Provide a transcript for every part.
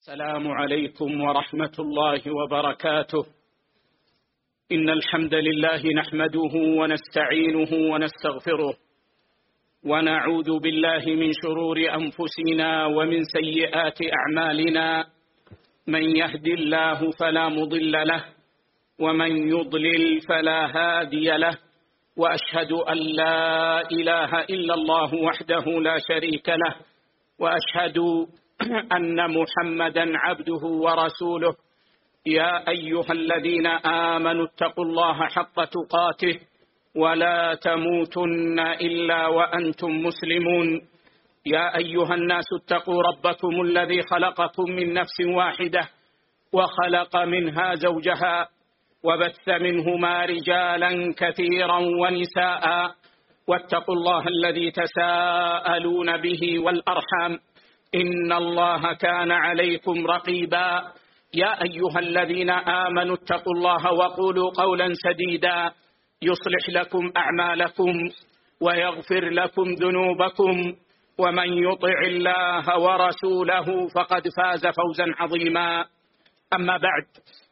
السلام عليكم ورحمة الله وبركاته. إن الحمد لله نحمده ونستعينه ونستغفره، ونعوذ بالله من شرور أنفسنا ومن سيئات أعمالنا. من يهد الله فلا مضل له، ومن يضلل فلا هادي له، وأشهد أن لا إله إلا الله وحده لا شريك له، وأشهد أن محمدا عبده ورسوله. يا أيها الذين آمنوا اتقوا الله حق تقاته ولا تموتن إلا وأنتم مسلمون. يا أيها الناس اتقوا ربكم الذي خلقكم من نفس واحدة وخلق منها زوجها وبث منهما رجالا كثيرا ونساء، واتقوا الله الذي تساءلون به والأرحام إن الله كان عليكم رقيبا. يا أيها الذين آمنوا اتقوا الله وقولوا قولا سديدا يصلح لكم أعمالكم ويغفر لكم ذنوبكم، ومن يطع الله ورسوله فقد فاز فوزا عظيما. أما بعد،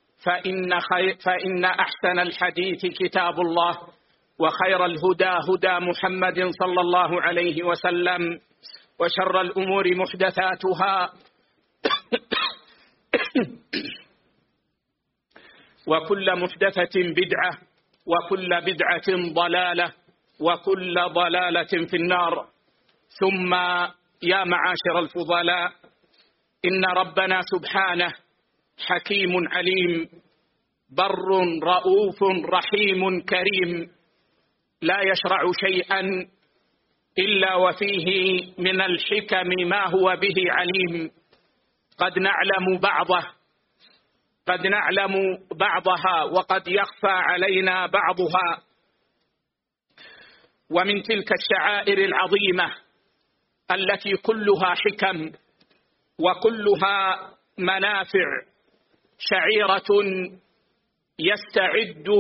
فإن أحسن الحديث كتاب الله، وخير الهدى هدى محمد صلى الله عليه وسلم، وشر الأمور محدثاتها وكل محدثة بدعة، وكل بدعة ضلالة، وكل ضلالة في النار. ثم يا معاشر الفضلاء، إن ربنا سبحانه حكيم عليم، بر رؤوف رحيم كريم، لا يشرع شيئا إلا وفيه من الحكم ما هو به عليم. قد نعلم بعضها وقد يخفى علينا بعضها. ومن تلك الشعائر العظيمة التي كلها حكم وكلها منافع شعيرة يستعد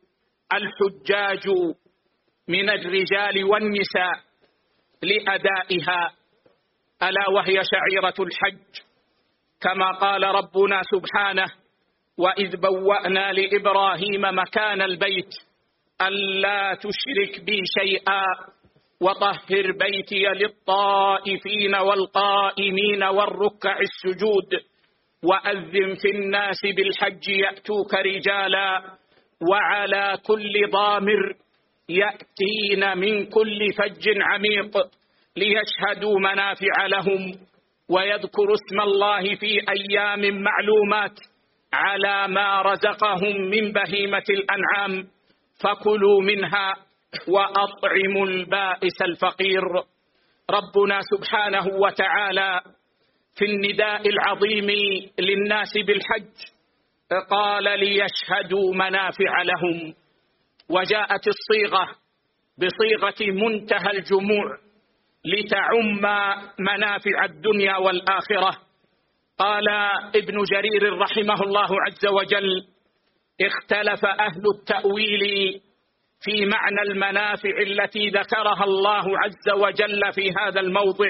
الحجاج من الرجال والنساء لأدائها، ألا وهي شعيرة الحج. كما قال ربنا سبحانه: وإذ بوأنا لإبراهيم مكان البيت ألا تشرك بي شيئا وطهر بيتي للطائفين والقائمين والركع السجود وأذن في الناس بالحج يأتوك رجالا وعلى كل ضامر يأتين من كل فج عميق ليشهدوا منافع لهم ويذكروا اسم الله في أيام معلومات على ما رزقهم من بهيمة الأنعام فكلوا منها وأطعموا البائس الفقير. ربنا سبحانه وتعالى في النداء العظيم للناس بالحج قال: ليشهدوا منافع لهم، وجاءت الصيغة بصيغة منتهى الجموع لتعم منافع الدنيا والآخرة. قال ابن جرير رحمه الله عز وجل: اختلف أهل التأويل في معنى المنافع التي ذكرها الله عز وجل في هذا الموضع،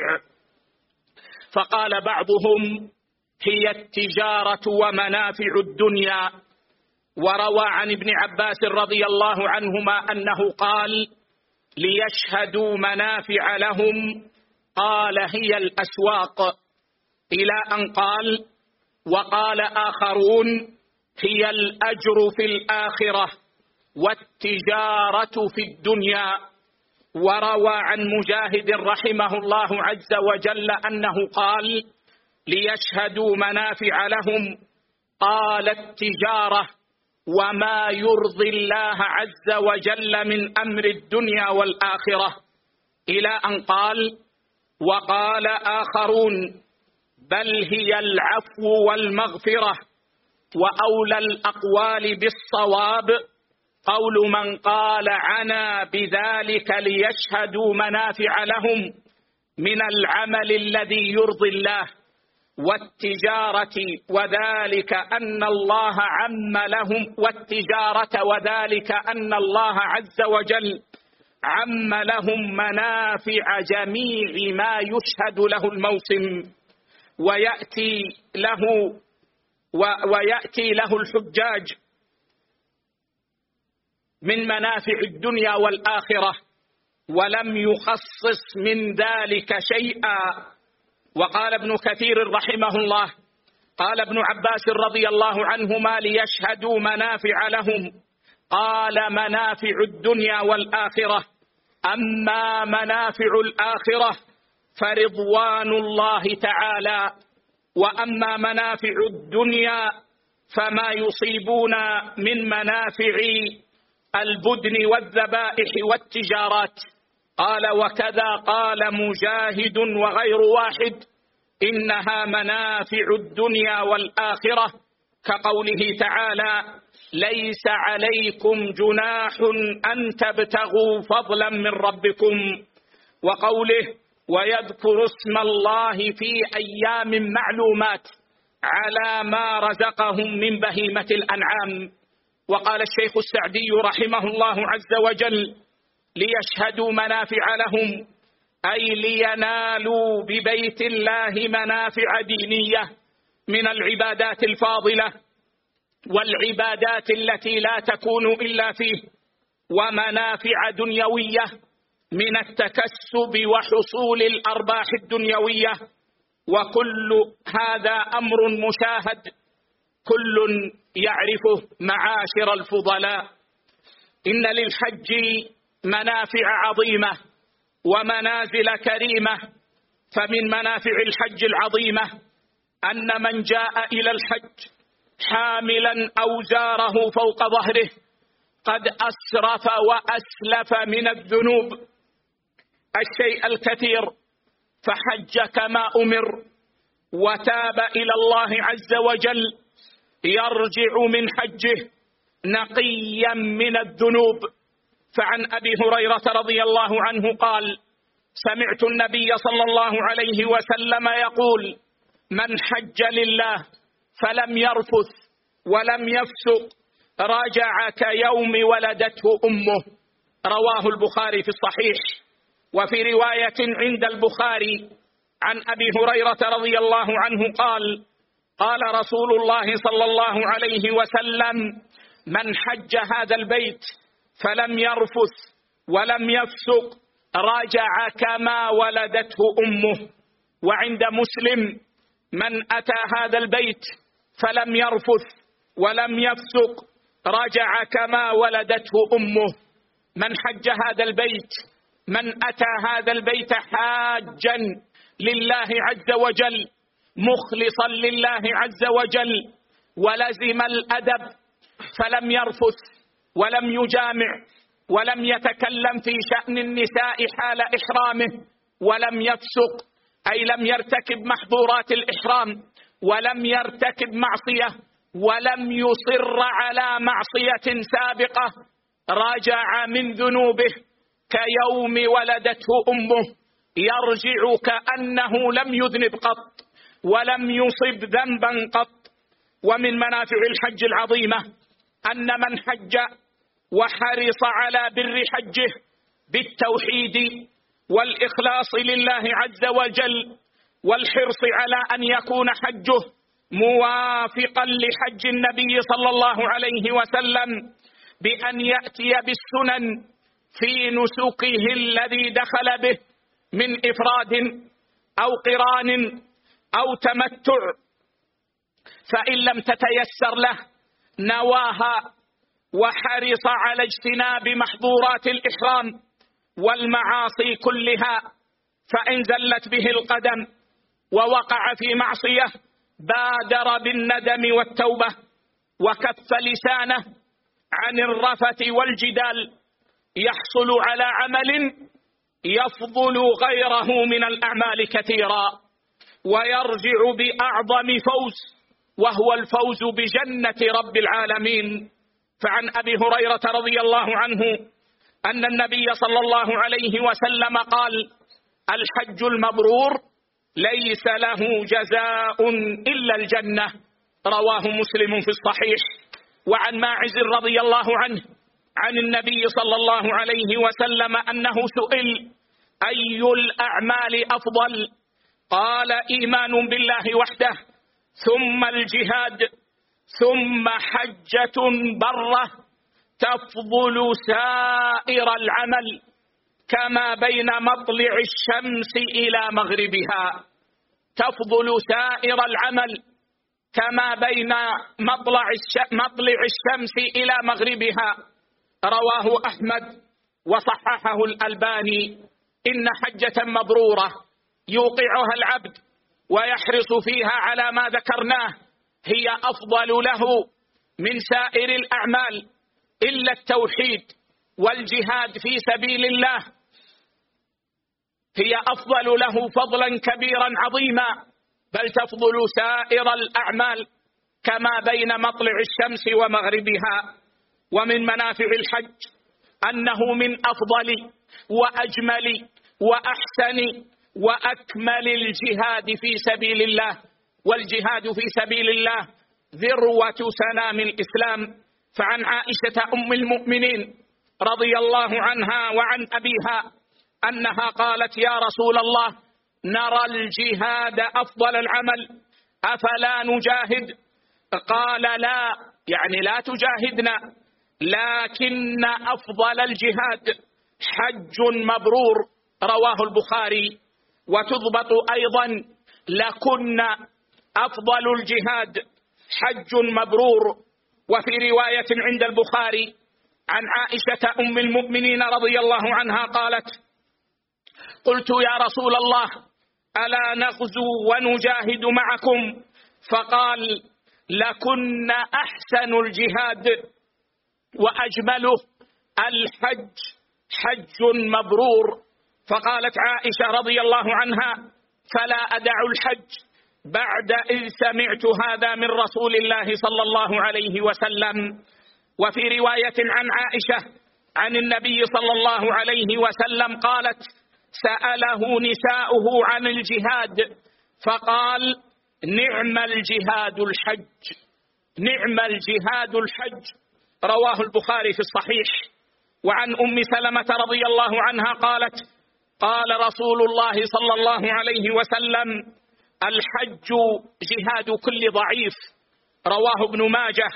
فقال بعضهم: هي التجارة ومنافع الدنيا. وروى عن ابن عباس رضي الله عنهما أنه قال: ليشهدوا منافع لهم، قال: هي الأسواق، إلى أن قال: وقال آخرون: هي الأجر في الآخرة والتجارة في الدنيا. وروى عن مجاهد رحمه الله عز وجل أنه قال: ليشهدوا منافع لهم، قال: التجارة وما يرضي الله عز وجل من أمر الدنيا والآخرة، إلى أن قال: وقال آخرون: بل هي العفو والمغفرة. وأولى الأقوال بالصواب قول من قال عنا بذلك ليشهدوا منافع لهم من العمل الذي يرضي الله والتجارة، وذلك أن الله عم لهم والتجارة، وذلك أن الله عز وجل عم لهم منافع جميع ما يشهد له الموسم. ويأتي له الحجاج من منافع الدنيا والآخرة، ولم يخصص من ذلك شيئا. وقال ابن كثير رحمه الله: قال ابن عباس رضي الله عنهما: ليشهدوا منافع لهم، قال منافع الدنيا والآخرة. أما منافع الآخرة فرضوان الله تعالى، وأما منافع الدنيا فما يصيبون من منافع البدن والذبائح والتجارات. قال: وكذا قال مجاهد وغير واحد: إنها منافع الدنيا والآخرة، كقوله تعالى: ليس عليكم جناح أن تبتغوا فضلا من ربكم، وقوله: ويذكر اسم الله في أيام معلومات على ما رزقهم من بهيمة الأنعام. وقال الشيخ السعدي رحمه الله عز وجل: ليشهدوا منافع لهم، أي لينالوا ببيت الله منافع دينية من العبادات الفاضلة والعبادات التي لا تكون إلا فيه، ومنافع دنيوية من التكسب وحصول الأرباح الدنيوية. وكل هذا أمر مشاهد كل يعرفه معاشر الفضلاء. إن للحج منافع عظيمة ومنازل كريمة. فمن منافع الحج العظيمة أن من جاء إلى الحج حاملا أوزاره فوق ظهره قد أسرف وأسلف من الذنوب الشيء الكثير، فحج كما أمر وتاب إلى الله عز وجل، يرجع من حجه نقيا من الذنوب. فعن أبي هريرة رضي الله عنه قال: سمعت النبي صلى الله عليه وسلم يقول: من حج لله فلم يرفث ولم يفسق رجع كيوم ولدته أمه. رواه البخاري في الصحيح. وفي رواية عند البخاري عن أبي هريرة رضي الله عنه قال: قال رسول الله صلى الله عليه وسلم: من حج هذا البيت فلم يرفث ولم يفسق رجع كما ولدته أمه. وعند مسلم: من أتى هذا البيت فلم يرفث ولم يفسق رجع كما ولدته أمه. من حج هذا البيت، من أتى هذا البيت حاجا لله عز وجل مخلصا لله عز وجل ولزم الأدب فلم يرفث ولم يجامع ولم يتكلم في شأن النساء حال إحرامه ولم يفسق، أي لم يرتكب محظورات الإحرام ولم يرتكب معصية ولم يصر على معصية سابقة، رجع من ذنوبه كيوم ولدته أمه، يرجع كأنه لم يذنب قط ولم يصب ذنبا قط. ومن منافع الحج العظيمة أن من حج وحرص على بر حجه بالتوحيد والإخلاص لله عز وجل والحرص على أن يكون حجه موافقا لحج النبي صلى الله عليه وسلم بأن يأتي بالسنن في نسكه الذي دخل به من إفراد أو قران أو تمتع، فإن لم تتيسر له نواها وحرص على اجتناب محظورات الإحرام والمعاصي كلها، فإن زلت به القدم ووقع في معصية بادر بالندم والتوبة وكف لسانه عن الرفث والجدال، يحصل على عمل يفضل غيره من الأعمال كثيرا ويرجع بأعظم فوز، وهو الفوز بجنة رب العالمين. فعن أبي هريرة رضي الله عنه أن النبي صلى الله عليه وسلم قال: الحج المبرور ليس له جزاء إلا الجنة. رواه مسلم في الصحيح. وعن ماعز رضي الله عنه عن النبي صلى الله عليه وسلم أنه سئل: أي الأعمال أفضل؟ قال: إيمان بالله وحده، ثم الجهاد، ثم حجة برة تفضل سائر العمل كما بين مطلع الشمس إلى مغربها. تفضل سائر العمل كما بين مطلع الشمس إلى مغربها. رواه أحمد وصححه الألباني. إن حجة مبرورة يوقعها العبد ويحرص فيها على ما ذكرناه هي أفضل له من سائر الأعمال إلا التوحيد والجهاد في سبيل الله، هي أفضل له فضلا كبيرا عظيما، بل تفضل سائر الأعمال كما بين مطلع الشمس ومغربها. ومن منافع الحج أنه من أفضل وأجمل وأحسن وأكمل الجهاد في سبيل الله، والجهاد في سبيل الله ذروة سنام الإسلام. فعن عائشة أم المؤمنين رضي الله عنها وعن أبيها أنها قالت: يا رسول الله، نرى الجهاد أفضل العمل، أفلا نجاهد؟ قال: لا، يعني لا تجاهدنا، لكن أفضل الجهاد حج مبرور. رواه البخاري. وتضبط أيضا: لكن أفضل الجهاد حج مبرور. وفي رواية عند البخاري عن عائشة أم المؤمنين رضي الله عنها قالت: قلت: يا رسول الله، ألا نغزو ونجاهد معكم؟ فقال: لكن أحسن الجهاد وأجمله الحج حج مبرور. فقالت عائشة رضي الله عنها: فلا أدع الحج بعد إذ سمعت هذا من رسول الله صلى الله عليه وسلم. وفي رواية عن عائشة عن النبي صلى الله عليه وسلم قالت: سأله نساؤه عن الجهاد فقال: نعم الجهاد الحج، نعم الجهاد الحج. رواه البخاري في الصحيح. وعن أم سلمة رضي الله عنها قالت: قال رسول الله صلى الله عليه وسلم: الحج جهاد كل ضعيف. رواه ابن ماجه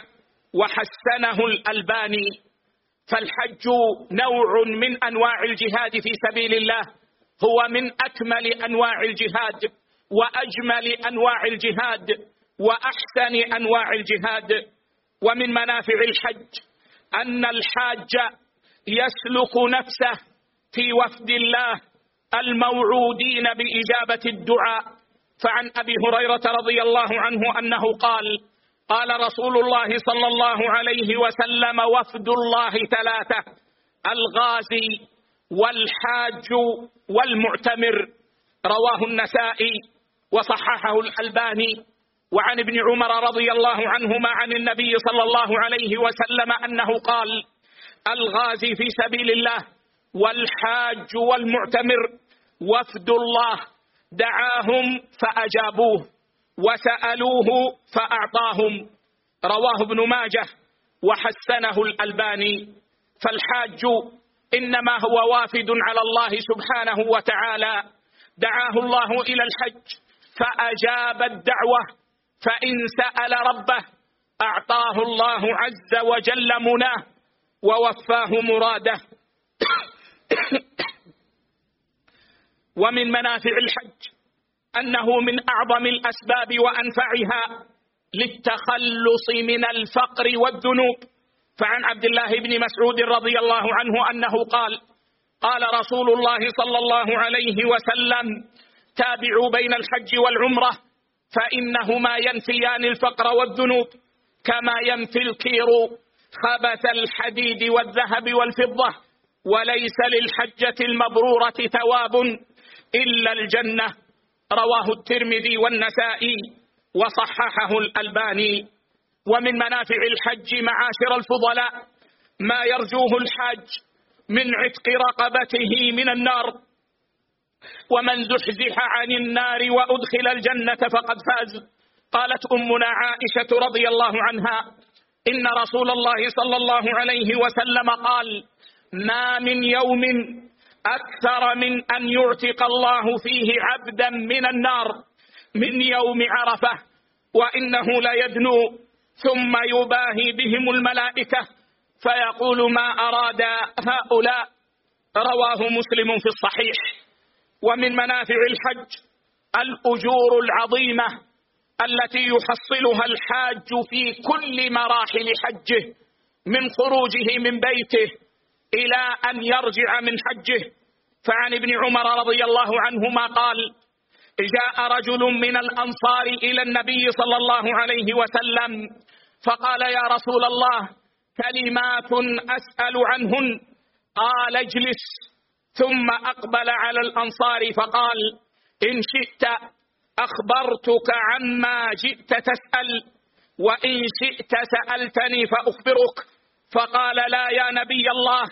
وحسنه الألباني. فالحج نوع من أنواع الجهاد في سبيل الله، هو من أكمل أنواع الجهاد وأجمل أنواع الجهاد وأحسن أنواع الجهاد. ومن منافع الحج أن الحاج يسلك نفسه في وفد الله الموعودين بإجابة الدعاء. فعن أبي هريرة رضي الله عنه أنه قال: قال رسول الله صلى الله عليه وسلم: وفد الله ثلاثة: الغازي والحاج والمعتمر. رواه النسائي وصححه الألباني. وعن ابن عمر رضي الله عنهما عن النبي صلى الله عليه وسلم أنه قال: الغازي في سبيل الله والحاج والمعتمر وفد الله، دعاهم فأجابوه وسألوه فأعطاهم. رواه ابن ماجه وحسنه الألباني. فالحاج إنما هو وافد على الله سبحانه وتعالى، دعاه الله إلى الحج فأجاب الدعوة، فإن سأل ربه أعطاه الله عز وجل مناه ووفاه مراده. ومن منافع الحج أنه من أعظم الأسباب وأنفعها للتخلص من الفقر والذنوب. فعن عبد الله بن مسعود رضي الله عنه أنه قال: قال رسول الله صلى الله عليه وسلم: تابعوا بين الحج والعمرة فإنهما ينفيان الفقر والذنوب كما ينفي الكير خبث الحديد والذهب والفضة، وليس للحجة المبرورة ثواب إلا الجنة. رواه الترمذي والنسائي وصححه الألباني. ومن منافع الحج معاشر الفضلاء ما يرجوه الحاج من عتق رقبته من النار. ومن زحزح عن النار وأدخل الجنة فقد فاز. قالت أمنا عائشة رضي الله عنها: إن رسول الله صلى الله عليه وسلم قال: ما من يوم أكثر من أن يعتق الله فيه عبدا من النار من يوم عرفة، وإنه ليدنو ثم يباهي بهم الملائكة فيقول ما أراد هؤلاء. رواه مسلم في الصحيح. ومن منافع الحج الأجور العظيمة التي يحصلها الحاج في كل مراحل حجه، من خروجه من بيته إلى أن يرجع من حجه. فعن ابن عمر رضي الله عنهما قال: جاء رجل من الأنصار إلى النبي صلى الله عليه وسلم فقال: يا رسول الله، كلمات أسأل عنهن. قال: اجلس. ثم أقبل على الأنصار فقال: إن شئت أخبرتك عما جئت تسأل، وإن شئت سألتني فأخبرك. فقال: لا يا نبي الله،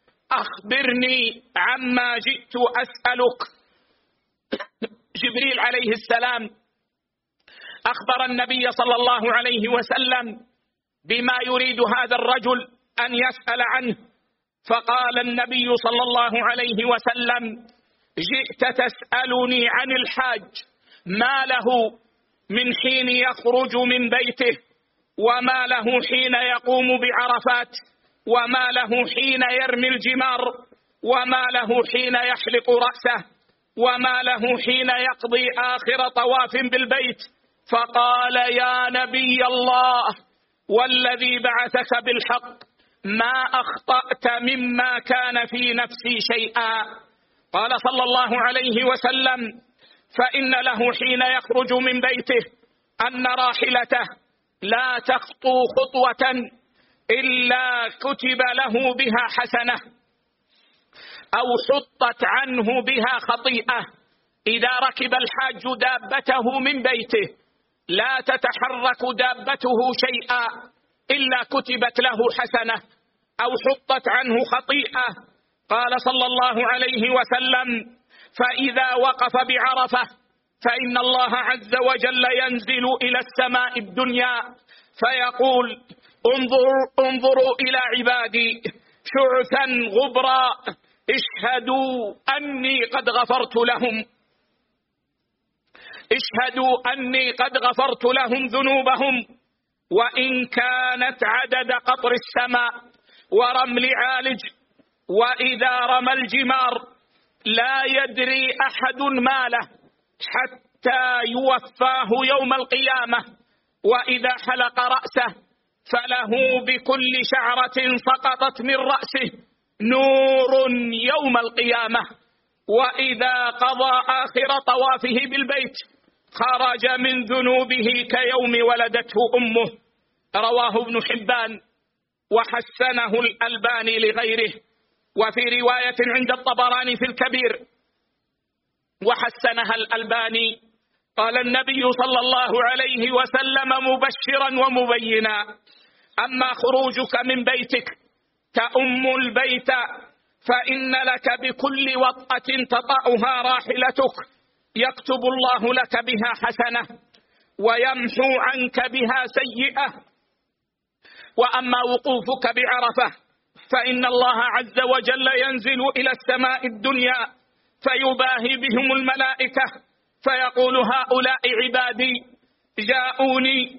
أخبرني عما جئت أسألك. جبريل عليه السلام أخبر النبي صلى الله عليه وسلم بما يريد هذا الرجل أن يسأل عنه، فقال النبي صلى الله عليه وسلم: جئت تسألني عن الحاج ما له من حين يخرج من بيته، وما له حين يقوم بعرفات، وما له حين يرمي الجمار، وما له حين يحلق رأسه، وما له حين يقضي آخر طواف بالبيت. فقال: يا نبي الله، والذي بعثك بالحق، ما أخطأت مما كان في نفسي شيئا. قال صلى الله عليه وسلم: فإن له حين يخرج من بيته أن راحلته لا تخطو خطوة إلا كتب له بها حسنة أو حطت عنه بها خطيئة. إذا ركب الحاج دابته من بيته لا تتحرك دابته شيئا إلا كتبت له حسنة أو حطت عنه خطيئة. قال صلى الله عليه وسلم: فإذا وقف بعرفة فإن الله عز وجل ينزل إلى السماء الدنيا فيقول: انظروا إلى عبادي شعثا غبرا، اشهدوا أني قد غفرت لهم، اشهدوا أني قد غفرت لهم ذنوبهم، وإن كانت عدد قطر السماء ورمل عالج. وإذا رمى الجمار لا يدري أحد ماله حتى يوفاه يوم القيامة. وإذا حلق رأسه فله بكل شعرة سقطت من رأسه نور يوم القيامة. وإذا قضى آخر طوافه بالبيت خرج من ذنوبه كيوم ولدته أمه. رواه ابن حبان وحسنه الألباني لغيره. وفي رواية عند الطبراني في الكبير وحسنها الألباني قال النبي صلى الله عليه وسلم مبشرا ومبينا: أما خروجك من بيتك تأم البيت فإن لك بكل وطأة تطأها راحلتك يكتب الله لك بها حسنة ويمحو عنك بها سيئة. وأما وقوفك بعرفة فإن الله عز وجل ينزل إلى السماء الدنيا فيباهي بهم الملائكة فيقول: هؤلاء عبادي جاءوني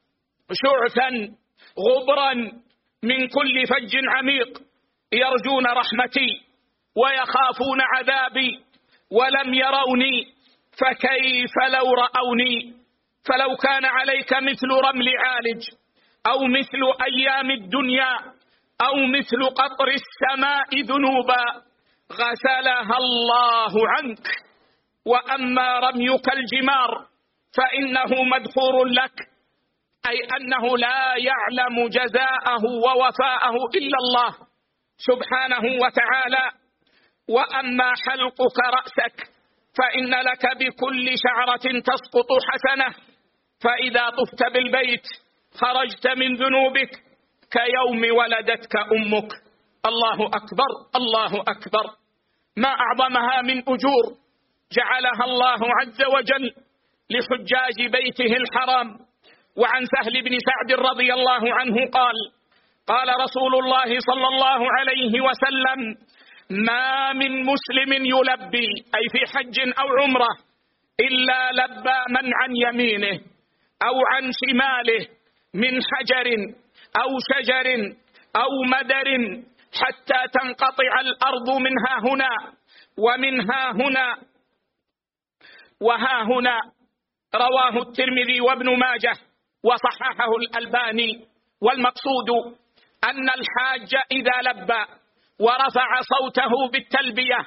شعثا غبرا من كل فج عميق يرجون رحمتي ويخافون عذابي ولم يروني، فكيف لو رأوني؟ فلو كان عليك مثل رمل عالج أو مثل أيام الدنيا أو مثل قطر السماء ذنوبا غسلها الله عنك. وأما رميك الجمار فإنه مدخور لك، أي أنه لا يعلم جزاءه ووفاءه إلا الله سبحانه وتعالى. وأما حلقك رأسك فإن لك بكل شعرة تسقط حسنة، فإذا طفت بالبيت خرجت من ذنوبك كيوم ولدتك أمك. الله أكبر، الله أكبر. ما أعظمها من أجور جعلها الله عز وجل لحجاج بيته الحرام. وعن سهل بن سعد رضي الله عنه قال: قال رسول الله صلى الله عليه وسلم: ما من مسلم يلبي أي في حج أو عمرة إلا لبى من عن يمينه أو عن شماله من حجر أو شجر أو مدر حتى تنقطع الأرض منها هنا ومنها هنا وها هنا. رواه الترمذي وابن ماجه وصححه الألباني. والمقصود أن الحاج إذا لبى ورفع صوته بالتلبية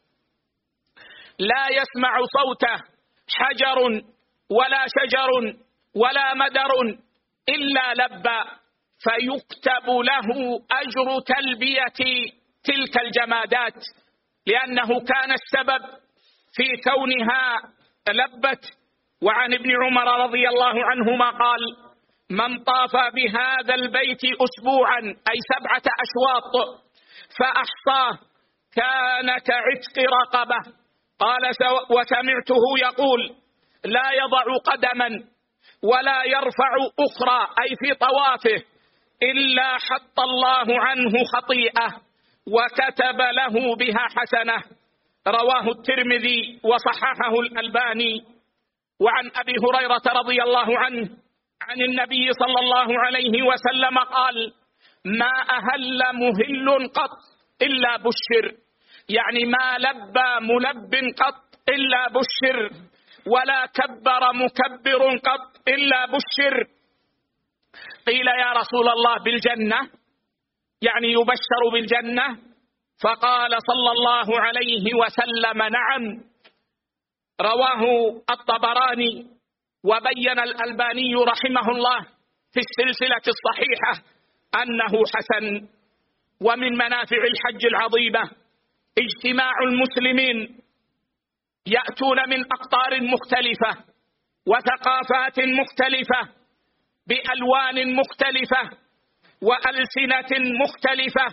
لا يسمع صوته حجر ولا شجر ولا مدر إلا لبى، فيكتب له أجر تلبية تلك الجمادات، لأنه كان السبب في كونها لبت. وعن ابن عمر رضي الله عنهما قال: من طاف بهذا البيت أسبوعا أي 7 أشواط فأحصاه كان كعتق رقبة. قال: وسمعته يقول: لا يضع قدما ولا يرفع أخرى أي في طوافه إلا حط الله عنه خطيئة وكتب له بها حسنة. رواه الترمذي وصححه الألباني. وعن أبي هريرة رضي الله عنه عن النبي صلى الله عليه وسلم قال: ما أهل مهل قط إلا بشر، يعني ما لبى ملب قط إلا بشر، ولا كبر مكبر قط إلا بشر. قيل: يا رسول الله بالجنة، يعني يبشر بالجنة؟ فقال صلى الله عليه وسلم: نعم. رواه الطبراني. وبين الألباني رحمه الله في السلسلة الصحيحة أنه حسن. ومن منافع الحج العظيمة اجتماع المسلمين يأتون من أقطار مختلفة وثقافات مختلفة بألوان مختلفة وألسنة مختلفة،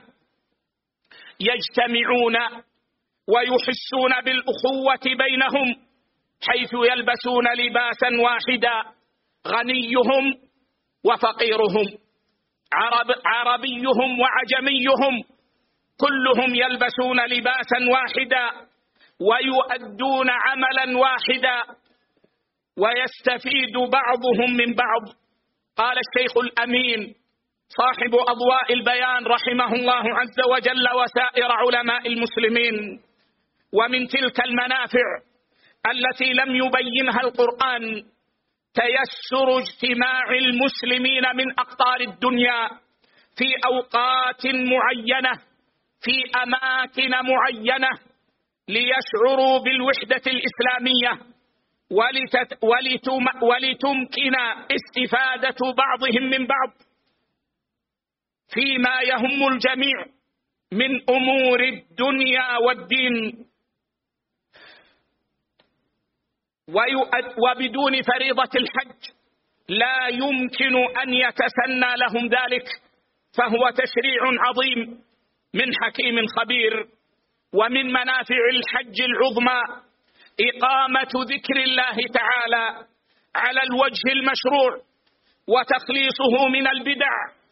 يجتمعون ويحسون بالأخوة بينهم حيث يلبسون لباسا واحدا، غنيهم وفقيرهم، عربيهم وعجميهم، كلهم يلبسون لباسا واحدا ويؤدون عملا واحدا ويستفيد بعضهم من بعض. قال الشيخ الأمين صاحب أضواء البيان رحمه الله عز وجل وسائر علماء المسلمين: ومن تلك المنافع التي لم يبينها القرآن تيسر اجتماع المسلمين من أقطار الدنيا في أوقات معينة في أماكن معينة ليشعروا بالوحدة الإسلامية ولتمكن استفادة بعضهم من بعض فيما يهم الجميع من أمور الدنيا والدين. وبدون فريضة الحج لا يمكن أن يتسنى لهم ذلك، فهو تشريع عظيم من حكيم خبير. ومن منافع الحج العظمى إقامة ذكر الله تعالى على الوجه المشروع وتخليصه من البدع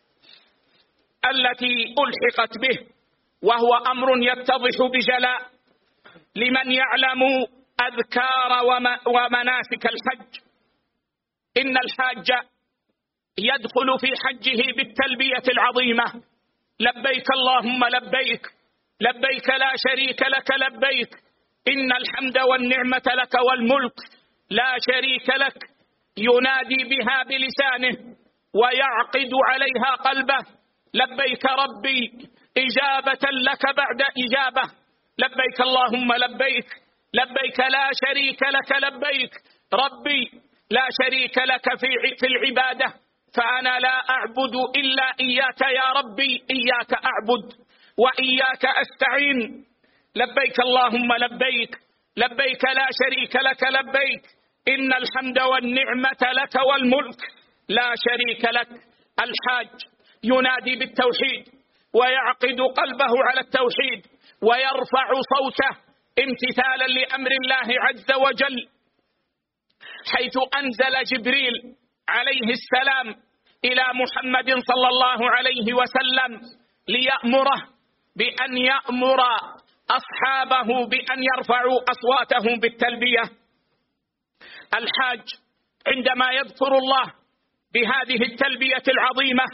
التي ألحقت به، وهو أمر يتضح بجلاء لمن يعلم أذكار ومناسك الحج. إن الحاج يدخل في حجه بالتلبية العظيمة: لبيك اللهم لبيك، لبيك لا شريك لك لبيك، إن الحمد والنعمة لك والملك لا شريك لك. ينادي بها بلسانه ويعقد عليها قلبه: لبيك ربي إجابة لك بعد إجابة، لبيك اللهم لبيك، لبيك لا شريك لك لبيك، ربي لا شريك لك في العبادة، فأنا لا أعبد إلا إياك يا ربي، إياك أعبد وإياك أستعين. لبيك اللهم لبيك، لبيك لا شريك لك لبيك، إن الحمد والنعمة لك والملك لا شريك لك. الحاج ينادي بالتوحيد ويعقد قلبه على التوحيد ويرفع صوته امتثالا لأمر الله عز وجل، حيث أنزل جبريل عليه السلام إلى محمد صلى الله عليه وسلم ليأمره بأن يأمر أصحابه بأن يرفعوا أصواتهم بالتلبية. الحاج عندما يذكر الله بهذه التلبية العظيمة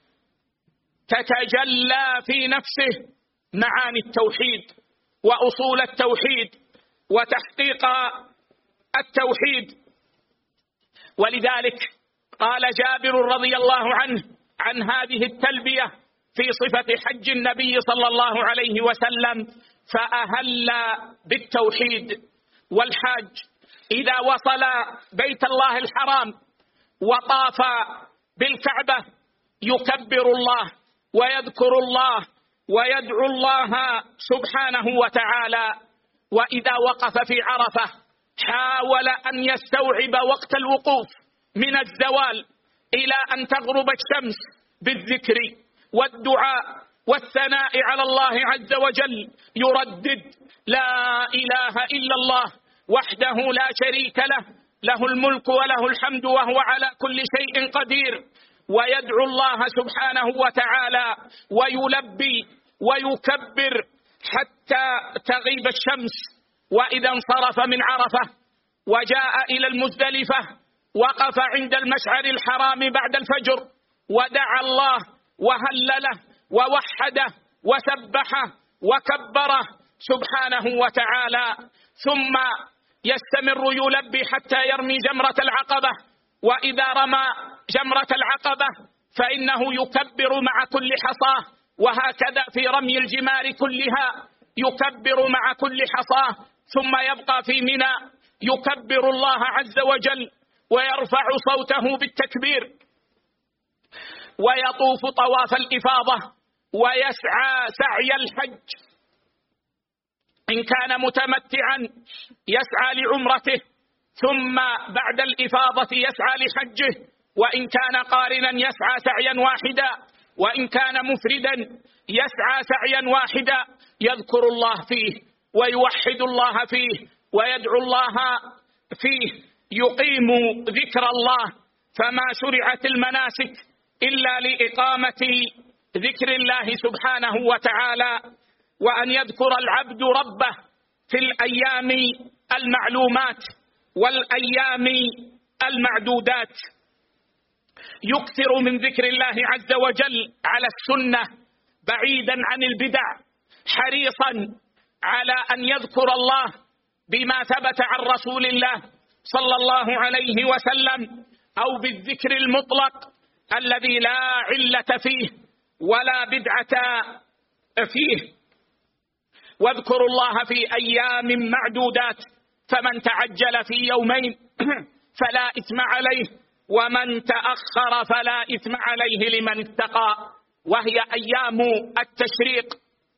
تتجلى في نفسه معاني التوحيد وأصول التوحيد وتحقيق التوحيد. ولذلك قال جابر رضي الله عنه عن هذه التلبية في صفة حج النبي صلى الله عليه وسلم: فأهل بالتوحيد. والحاج إذا وصل بيت الله الحرام وطاف بالكعبة يكبر الله ويذكر الله ويدعو الله سبحانه وتعالى. وإذا وقف في عرفة حاول أن يستوعب وقت الوقوف من الزوال إلى أن تغرب الشمس بالذكر والدعاء والثناء على الله عز وجل، يردد: لا إله إلا الله وحده لا شريك له، له الملك وله الحمد وهو على كل شيء قدير، ويدعو الله سبحانه وتعالى ويلبي ويكبر حتى تغيب الشمس. وإذا انصرف من عرفة وجاء إلى المزدلفة وقف عند المشعر الحرام بعد الفجر ودعا الله وهلله ووحده وسبحه وكبره سبحانه وتعالى، ثم يستمر يلبي حتى يرمي جمرة العقبة. وإذا رمى جمرة العقبة فإنه يكبر مع كل حصاه، وهكذا في رمي الجمار كلها يكبر مع كل حصاه، ثم يبقى في منى يكبر الله عز وجل ويرفع صوته بالتكبير، ويطوف طواف الإفاضة ويسعى سعي الحج. إن كان متمتعا يسعى لعمرته، ثم بعد الإفاضة يسعى لحجه، وإن كان قارنا يسعى سعيا واحدا، وإن كان مفردا يسعى سعيا واحدا، يذكر الله فيه ويوحد الله فيه ويدعو الله فيه، يقيم ذكر الله. فما شرعت المناسك إلا لإقامة ذكر الله سبحانه وتعالى، وأن يذكر العبد ربه في الأيام المعلومات والأيام المعدودات، يكثر من ذكر الله عز وجل على السنة بعيدا عن البدع، حريصا على أن يذكر الله بما ثبت عن رسول الله صلى الله عليه وسلم، أو بالذكر المطلق الذي لا علة فيه ولا بدعة فيه. واذكروا الله في أيام معدودات، فمن تعجل في يومين فلا إثم عليه، ومن تأخر فلا إثم عليه لمن اتقى، وهي أيام التشريق.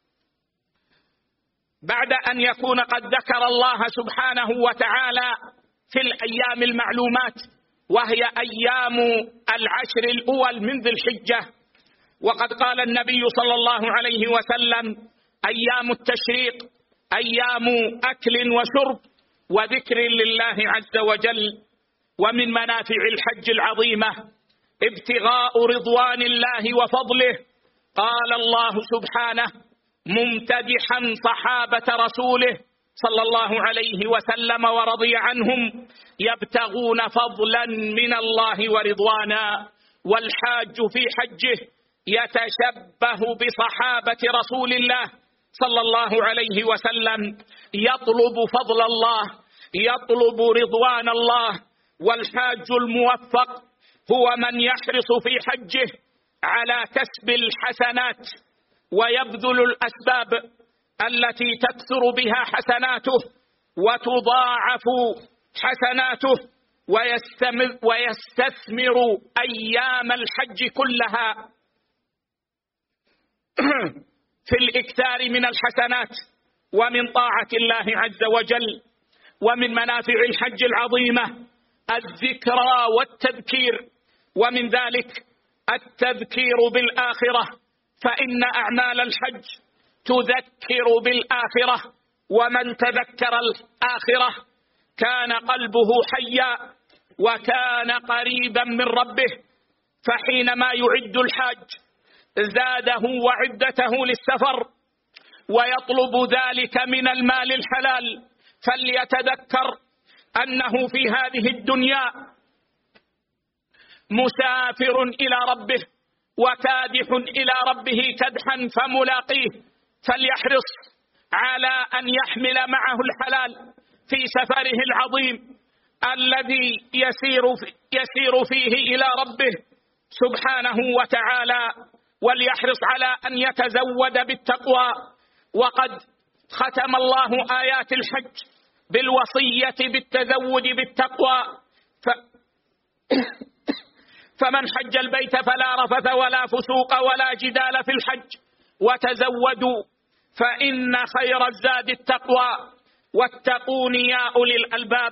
بعد أن يكون قد ذكر الله سبحانه وتعالى في الأيام المعلومات، وهي أيام العشر الأول من ذي الحجة، وقد قال النبي صلى الله عليه وسلم: أيام التشريق أيام أكل وشرب وذكر لله عز وجل. ومن منافع الحج العظيمة ابتغاء رضوان الله وفضله. قال الله سبحانه ممتدحا صحابة رسوله صلى الله عليه وسلم ورضي عنهم: يبتغون فضلا من الله ورضوانا. والحاج في حجه يتشبه بصحابة رسول الله صلى الله عليه وسلم، يطلب فضل الله، يطلب رضوان الله. والحاج الموفق هو من يحرص في حجه على كسب الحسنات ويبذل الأسباب التي تكثر بها حسناته وتضاعف حسناته، ويستثمر أيام الحج كلها في الإكثار من الحسنات ومن طاعة الله عز وجل. ومن منافع الحج العظيمة الذكرى والتذكير، ومن ذلك التذكير بالآخرة، فإن أعمال الحج تذكر بالآخرة، ومن تذكر الآخرة كان قلبه حيا وكان قريبا من ربه. فحينما يعد الحاج زاده وعدته للسفر ويطلب ذلك من المال الحلال فليتذكر أنه في هذه الدنيا مسافر إلى ربه وكادح إلى ربه كدحا فملاقيه، فليحرص على أن يحمل معه الحلال في سفره العظيم الذي يسير فيه إلى ربه سبحانه وتعالى، وليحرص على أن يتزود بالتقوى. وقد ختم الله آيات الحج بالوصية بالتزود بالتقوى، فمن حج البيت فلا رفث ولا فسوق ولا جدال في الحج وتزودوا فإن خير الزاد التقوى واتقون يا أولي الألباب.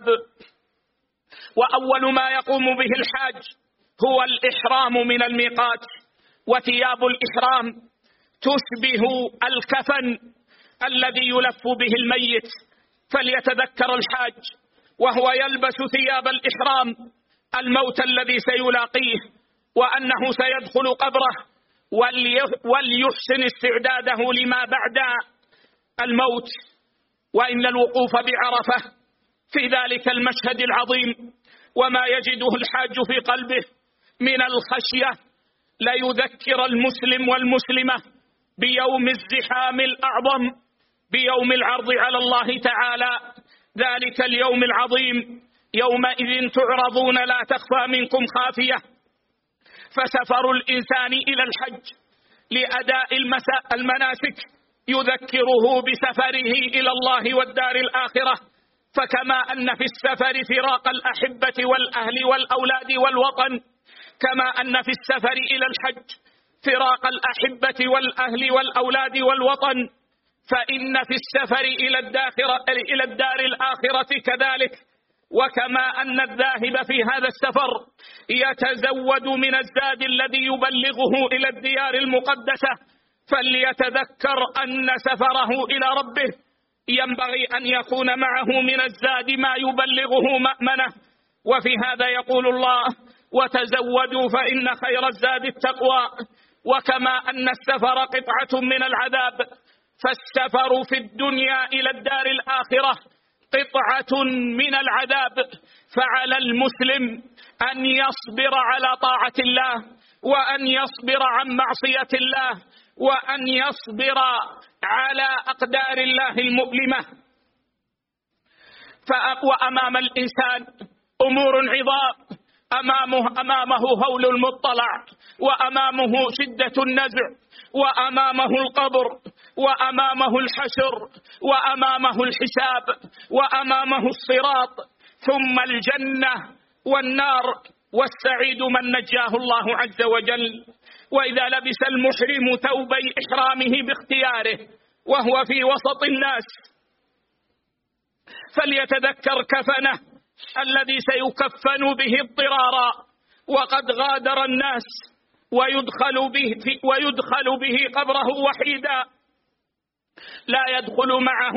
وأول ما يقوم به الحاج هو الإحرام من الميقات، وثياب الإحرام تشبه الكفن الذي يلف به الميت، فليتذكر الحاج وهو يلبس ثياب الإحرام الموت الذي سيلاقيه، وأنه سيدخل قبره، وليحسن استعداده لما بعد الموت. وإن الوقوف بعرفة في ذلك المشهد العظيم وما يجده الحاج في قلبه من الخشية ليذكر المسلم والمسلمة بيوم الزحام الأعظم، بيوم العرض على الله تعالى، ذلك اليوم العظيم يومئذ تعرضون لا تخفى منكم خافية. فسفر الإنسان إلى الحج لأداء المناسك يذكره بسفره إلى الله والدار الآخرة، فكما أن في السفر فراق الأحبة والأهل والأولاد والوطن، كما أن في السفر إلى الحج فراق الأحبة والأهل والأولاد والوطن، فإن في السفر إلى الدار الآخرة كذلك. وكما أن الذاهب في هذا السفر يتزود من الزاد الذي يبلغه إلى الديار المقدسة، فليتذكر أن سفره إلى ربه ينبغي أن يكون معه من الزاد ما يبلغه مأمنه. وفي هذا يقول الله: وتزودوا فإن خير الزاد التقوى. وكما أن السفر قطعة من العذاب، فالسفر في الدنيا إلى الدار الآخرة قطعة من العذاب، فعلى المسلم أن يصبر على طاعة الله، وأن يصبر عن معصية الله، وأن يصبر على أقدار الله المؤلمة. وأمام الإنسان أمور عظام، أمامه هول المطلع، وأمامه شدة النزع، وأمامه القبر، وأمامه الحشر، وأمامه الحساب، وأمامه الصراط، ثم الجنة والنار، والسعيد من نجاه الله عز وجل. وإذا لبس المحرم ثوبي إحرامه باختياره وهو في وسط الناس فليتذكر كفنه الذي سيكفن به اضطرارا، وقد غادر الناس، ويدخل به قبره وحيدا لا يدخل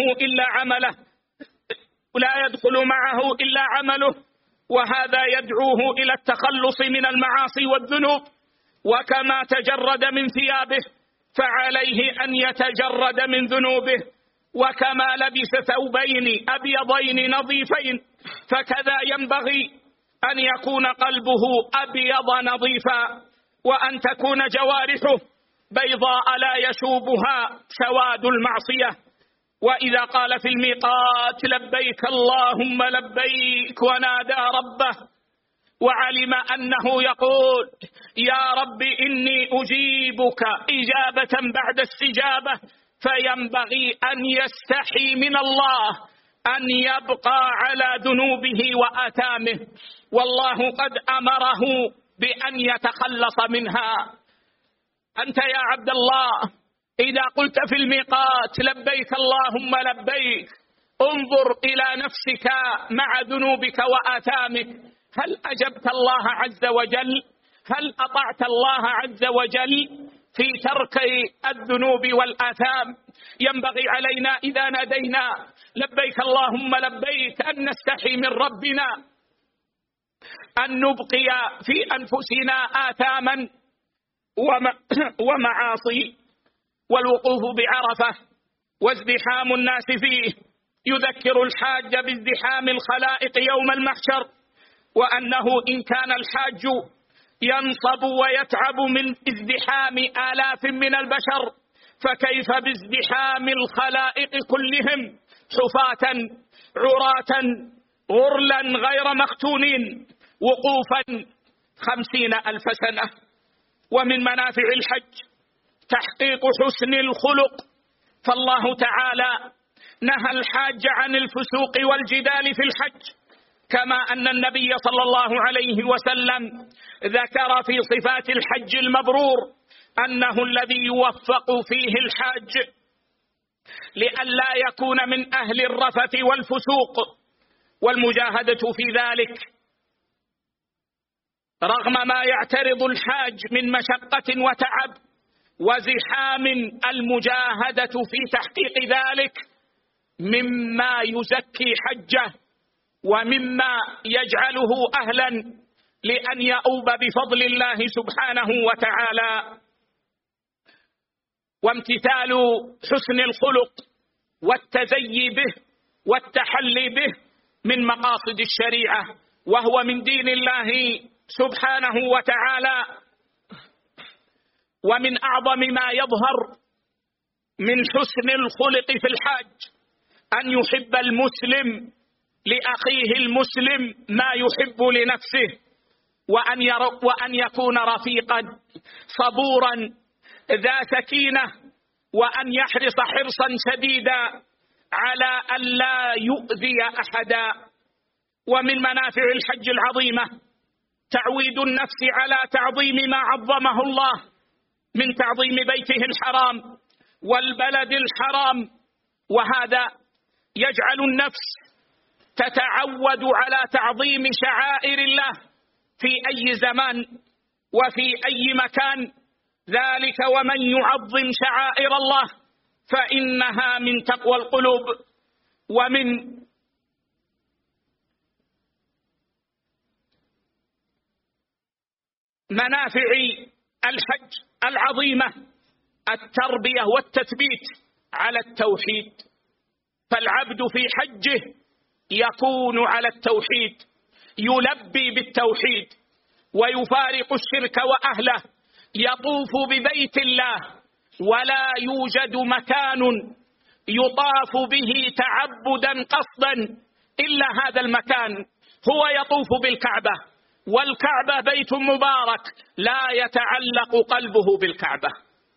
معه إلا عمله، وهذا يدعوه إلى التخلص من المعاصي والذنوب. وكما تجرد من ثيابه فعليه أن يتجرد من ذنوبه، وكما لبس ثوبين أبيضين نظيفين فكذا ينبغي أن يكون قلبه أبيض نظيفا، وأن تكون جوارحه بيضاء لا يشوبها سواد المعصية. وإذا قال في الميقات لبيك اللهم لبيك ونادى ربه وعلم أنه يقول يا رب إني أجيبك إجابة بعد استجابة، فينبغي أن يستحي من الله أن يبقى على ذنوبه وآثامه، والله قد أمره بأن يتخلص منها. أنت يا عبد الله إذا قلت في الميقات لبيك اللهم لبيك، انظر إلى نفسك مع ذنوبك وآثامك، هل أجبت الله عز وجل؟ هل أطعت الله عز وجل في ترك الذنوب والآثام؟ ينبغي علينا إذا نادينا لبيك اللهم لبيك أن نستحي من ربنا، أن نبقي في أنفسنا آثاما ومعاصي. والوقوف بعرفة وازدحام الناس فيه يذكر الحاج بازدحام الخلائق يوم المحشر، وأنه إن كان الحاج ينصب ويتعب من ازدحام آلاف من البشر، فكيف بازدحام الخلائق كلهم حفاة عراة غرلا غير مختونين وقوفا 50,000 سنة. ومن منافع الحج تحقيق حسن الخلق، فالله تعالى نهى الحاج عن الفسوق والجدال في الحج، كما أن النبي صلى الله عليه وسلم ذكر في صفات الحج المبرور أنه الذي يوفق فيه الحاج لئلا يكون من أهل الرفث والفسوق والمجاهدة في ذلك، رغم ما يعترض الحاج من مشقة وتعب وزحام، المجاهدة في تحقيق ذلك مما يزكي حجه ومما يجعله أهلا لأن يؤوب بفضل الله سبحانه وتعالى. وامتثال حسن الخلق والتزيي به والتحلي به من مقاصد الشريعة، وهو من دين الله سبحانه وتعالى. ومن أعظم ما يظهر من حسن الخلق في الحاج أن يحب المسلم لأخيه المسلم ما يحب لنفسه، وأن يكون رفيقا صبورا ذا سكينة، وأن يحرص حرصا شديدا على أن لا يؤذي أحدا. ومن منافع الحج العظيمة تعويد النفس على تعظيم ما عظمه الله من تعظيم بيته الحرام والبلد الحرام، وهذا يجعل النفس تتعود على تعظيم شعائر الله في أي زمان وفي أي مكان، ذلك ومن يعظم شعائر الله فإنها من تقوى القلوب. ومن منافع الحج العظيمة التربية والتثبيت على التوحيد، فالعبد في حجه يكون على التوحيد، يلبي بالتوحيد ويفارق الشرك وأهله، يطوف ببيت الله ولا يوجد مكان يطاف به تعبدا قصدا إلا هذا المكان، هو يطوف بالكعبة، والكعبة بيت مبارك لا يتعلق قلبه بالكعبة،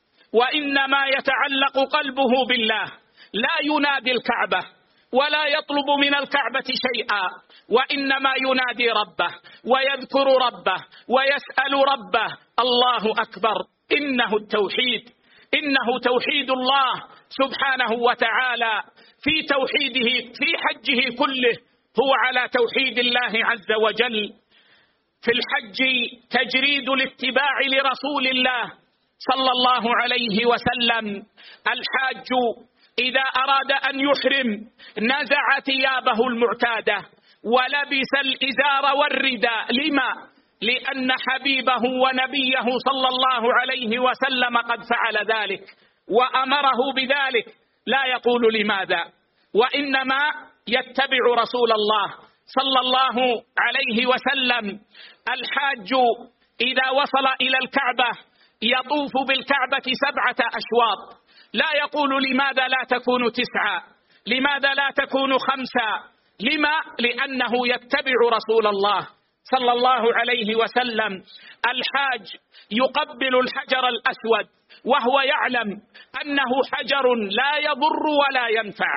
وإنما يتعلق قلبه بالله، لا ينادي الكعبة ولا يطلب من الكعبة شيئا، وإنما ينادي ربه ويذكر ربه ويسأل ربه. الله أكبر، إنه التوحيد، إنه توحيد الله سبحانه وتعالى. في توحيده في حجه كله هو على توحيد الله عز وجل. في الحج تجريد الاتباع لرسول الله صلى الله عليه وسلم. الحاج إذا أراد أن يحرم نزع ثيابه المعتادة ولبس الإزار والرداء. لما؟ لأن حبيبه ونبيه صلى الله عليه وسلم قد فعل ذلك وأمره بذلك، لا يقول لماذا، وإنما يتبع رسول الله صلى الله عليه وسلم. الحاج إذا وصل إلى الكعبة يطوف بالكعبة 7 أشواط، لا يقول لماذا لا تكون 9، لماذا لا تكون 5، لما؟ لأنه يتبع رسول الله صلى الله عليه وسلم. الحاج يقبل الحجر الأسود وهو يعلم أنه حجر لا يضر ولا ينفع،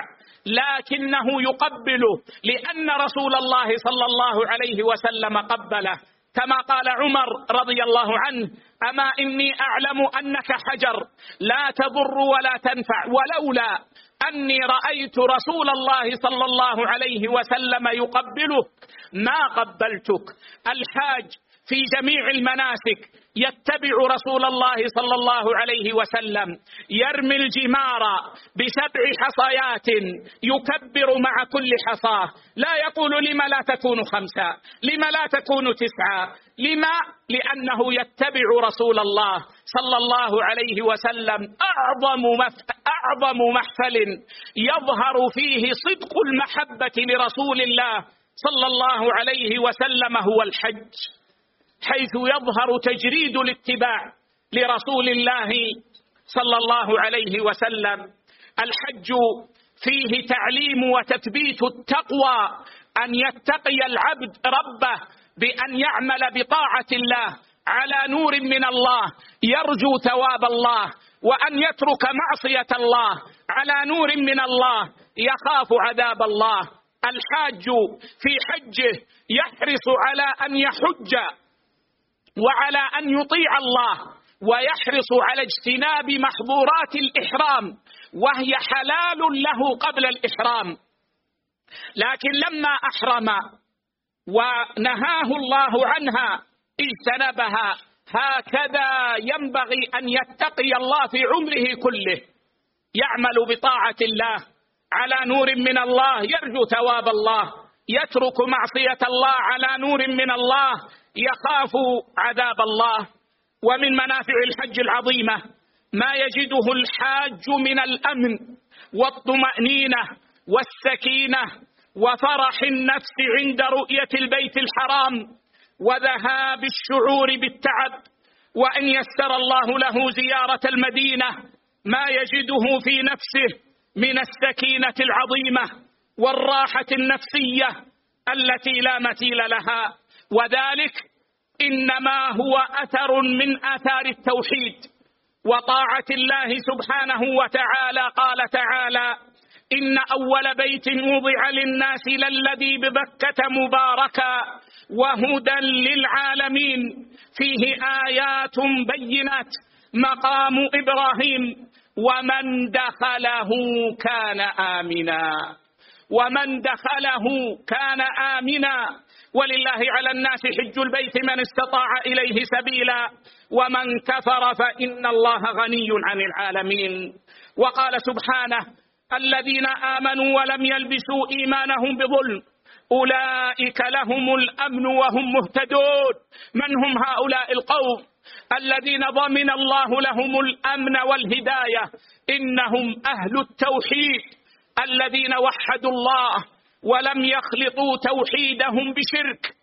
لكنه يقبله لأن رسول الله صلى الله عليه وسلم قبله، كما قال عمر رضي الله عنه: أما إني أعلم أنك حجر لا تضر ولا تنفع، ولولا أني رأيت رسول الله صلى الله عليه وسلم يقبلك ما قبلتك. الحاج في جميع المناسك يتبع رسول الله صلى الله عليه وسلم، يرمي الجمار ب7 حصيات يكبر مع كل حصاه، لا يقول لما لا تكون 5، لما لا تكون 9، لما؟ لأنه يتبع رسول الله صلى الله عليه وسلم أعظم محفل يظهر فيه صدق المحبة لرسول الله صلى الله عليه وسلم هو الحج، حيث يظهر تجريد الاتباع لرسول الله صلى الله عليه وسلم. الحج فيه تعليم وتثبيت التقوى، أن يتقي العبد ربه بأن يعمل بطاعة الله على نور من الله يرجو ثواب الله، وأن يترك معصية الله على نور من الله يخاف عذاب الله. الحاج في حجه يحرص على أن يحج وعلى أن يطيع الله، ويحرص على اجتناب محظورات الإحرام وهي حلال له قبل الإحرام، لكن لما أحرم ونهاه الله عنها اجتنبها. هكذا ينبغي أن يتقي الله في عمره كله، يعمل بطاعة الله على نور من الله يرجو ثواب الله، يترك معصية الله على نور من الله يخاف عذاب الله. ومن منافع الحج العظيمة ما يجده الحاج من الأمن والطمأنينة والسكينة وفرح النفس عند رؤية البيت الحرام وذهاب الشعور بالتعب. وأن يسر الله له زيارة المدينة ما يجده في نفسه من السكينة العظيمة والراحة النفسية التي لا مثيل لها، وذلك إنما هو أثر من آثار التوحيد وطاعة الله سبحانه وتعالى. قال تعالى: إن أول بيت وضع للناس للذي ببكة مباركا وهدى للعالمين فيه آيات بينات مقام إبراهيم ومن دخله كان آمنا، ومن دخله كان آمنا. ولله على الناس حج البيت من استطاع إليه سبيلا ومن كفر فإن الله غني عن العالمين. وقال سبحانه: الذين آمنوا ولم يلبسوا إيمانهم بظلم أولئك لهم الأمن وهم مهتدون. من هم هؤلاء القوم الذين ضمن الله لهم الأمن والهداية؟ إنهم أهل التوحيد الذين وحدوا الله ولم يخلطوا توحيدهم بشرك،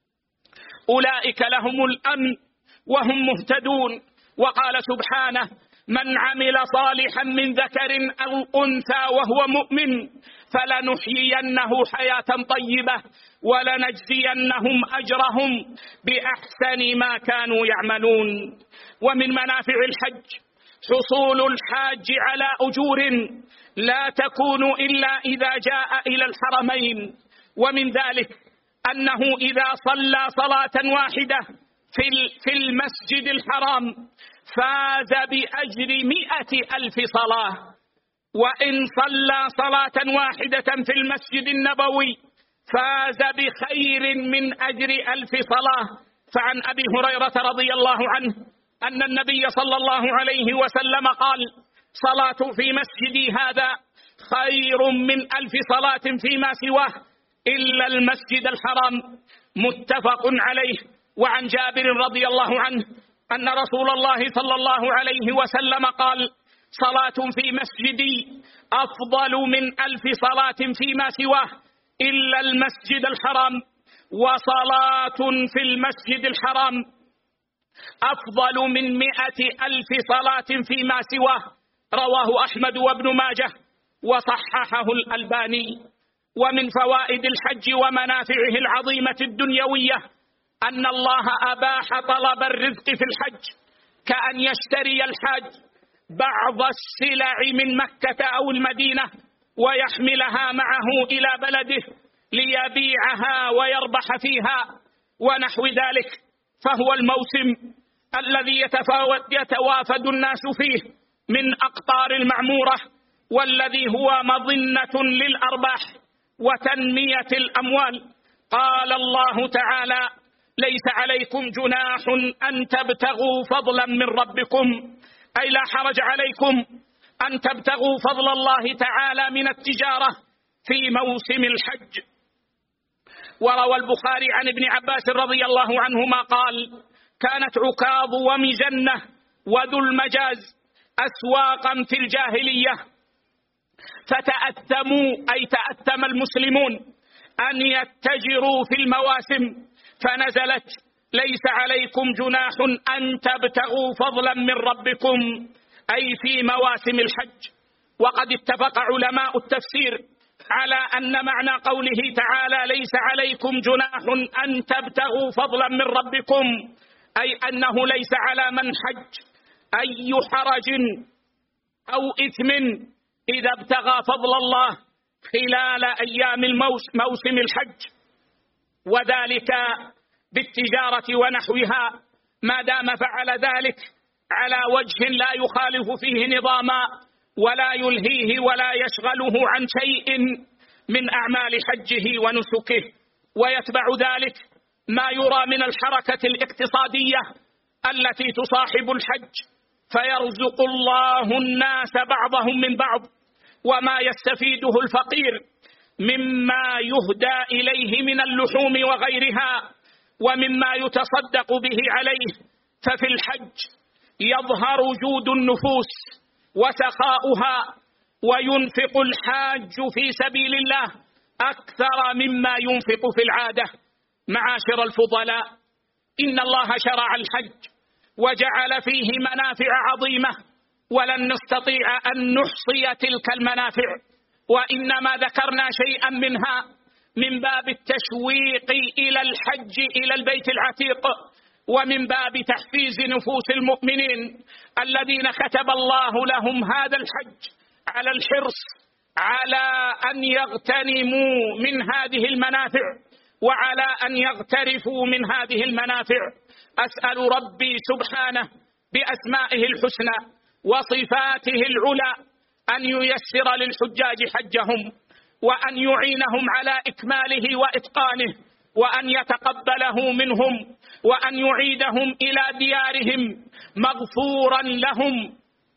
أولئك لهم الأمن وهم مهتدون. وقال سبحانه: من عمل صالحا من ذكر أو أنثى وهو مؤمن فلنحيينه حياة طيبة ولنجزينهم أجرهم بأحسن ما كانوا يعملون. ومن منافع الحج حصول الحاج على أجور لا تكون إلا إذا جاء إلى الحرمين، ومن ذلك أنه إذا صلى صلاة واحدة في المسجد الحرام فاز بأجر 100,000 صلاة، وإن صلى صلاة واحدة في المسجد النبوي فاز بخير من أجر 1000 صلاة. فعن أبي هريرة رضي الله عنه أن النبي صلى الله عليه وسلم قال: صلاة في مسجدي هذا خير من 1000 صلاة فيما سواه إلا المسجد الحرام، متفق عليه. وعن جابر رضي الله عنه أن رسول الله صلى الله عليه وسلم قال: صلاة في مسجدي أفضل من 1000 صلاة فيما سواه إلا المسجد الحرام، وصلاة في المسجد الحرام أفضل من 100,000 صلاة فيما سواه. رواه أحمد وابن ماجه وصححه الألباني. ومن فوائد الحج ومنافعه العظيمة الدنيوية أن الله أباح طلب الرزق في الحج، كأن يشتري الحاج بعض السلع من مكة أو المدينة ويحملها معه إلى بلده ليبيعها ويربح فيها ونحو ذلك. فهو الموسم الذي يتوافد الناس فيه من أقطار المعمورة، والذي هو مظنة للأرباح وتنمية الأموال. قال الله تعالى: ليس عليكم جناح أن تبتغوا فضلا من ربكم، أي لا حرج عليكم أن تبتغوا فضل الله تعالى من التجارة في موسم الحج. وروى البخاري عن ابن عباس رضي الله عنهما قال: كانت عكاظ ومجنة وذو المجاز أسواقا في الجاهلية، فتأثموا أي تأثم المسلمون أن يتجروا في المواسم، فنزلت: ليس عليكم جناح أن تبتغوا فضلا من ربكم، أي في مواسم الحج. وقد اتفق علماء التفسير على أن معنى قوله تعالى: ليس عليكم جناح أن تبتغوا فضلا من ربكم، أي أنه ليس على من حج أي حرج أو إثم إذا ابتغى فضل الله خلال أيام موسم الحج، وذلك بالتجارة ونحوها، ما دام فعل ذلك على وجه لا يخالف فيه نظاما ولا يلهيه ولا يشغله عن شيء من أعمال حجه ونسكه. ويتبع ذلك ما يرى من الحركة الاقتصادية التي تصاحب الحج، فيرزق الله الناس بعضهم من بعض، وما يستفيده الفقير مما يهدى إليه من اللحوم وغيرها ومما يتصدق به عليه. ففي الحج يظهر جود النفوس وسخاؤها، وينفق الحاج في سبيل الله أكثر مما ينفق في العادة. معاشر الفضلاء، إن الله شرع الحج وجعل فيه منافع عظيمة، ولن نستطيع أن نحصي تلك المنافع، وإنما ذكرنا شيئا منها من باب التشويق إلى الحج إلى البيت العتيق، ومن باب تحفيز نفوس المؤمنين الذين كتب الله لهم هذا الحج على الحرص على أن يغتنموا من هذه المنافع وعلى أن يغترفوا من هذه المنافع. أسأل ربي سبحانه بأسمائه الحسنى وصفاته العلى أن ييسر للحجاج حجهم، وأن يعينهم على إكماله وإتقانه، وأن يتقبله منهم، وأن يعيدهم إلى ديارهم مغفورا لهم،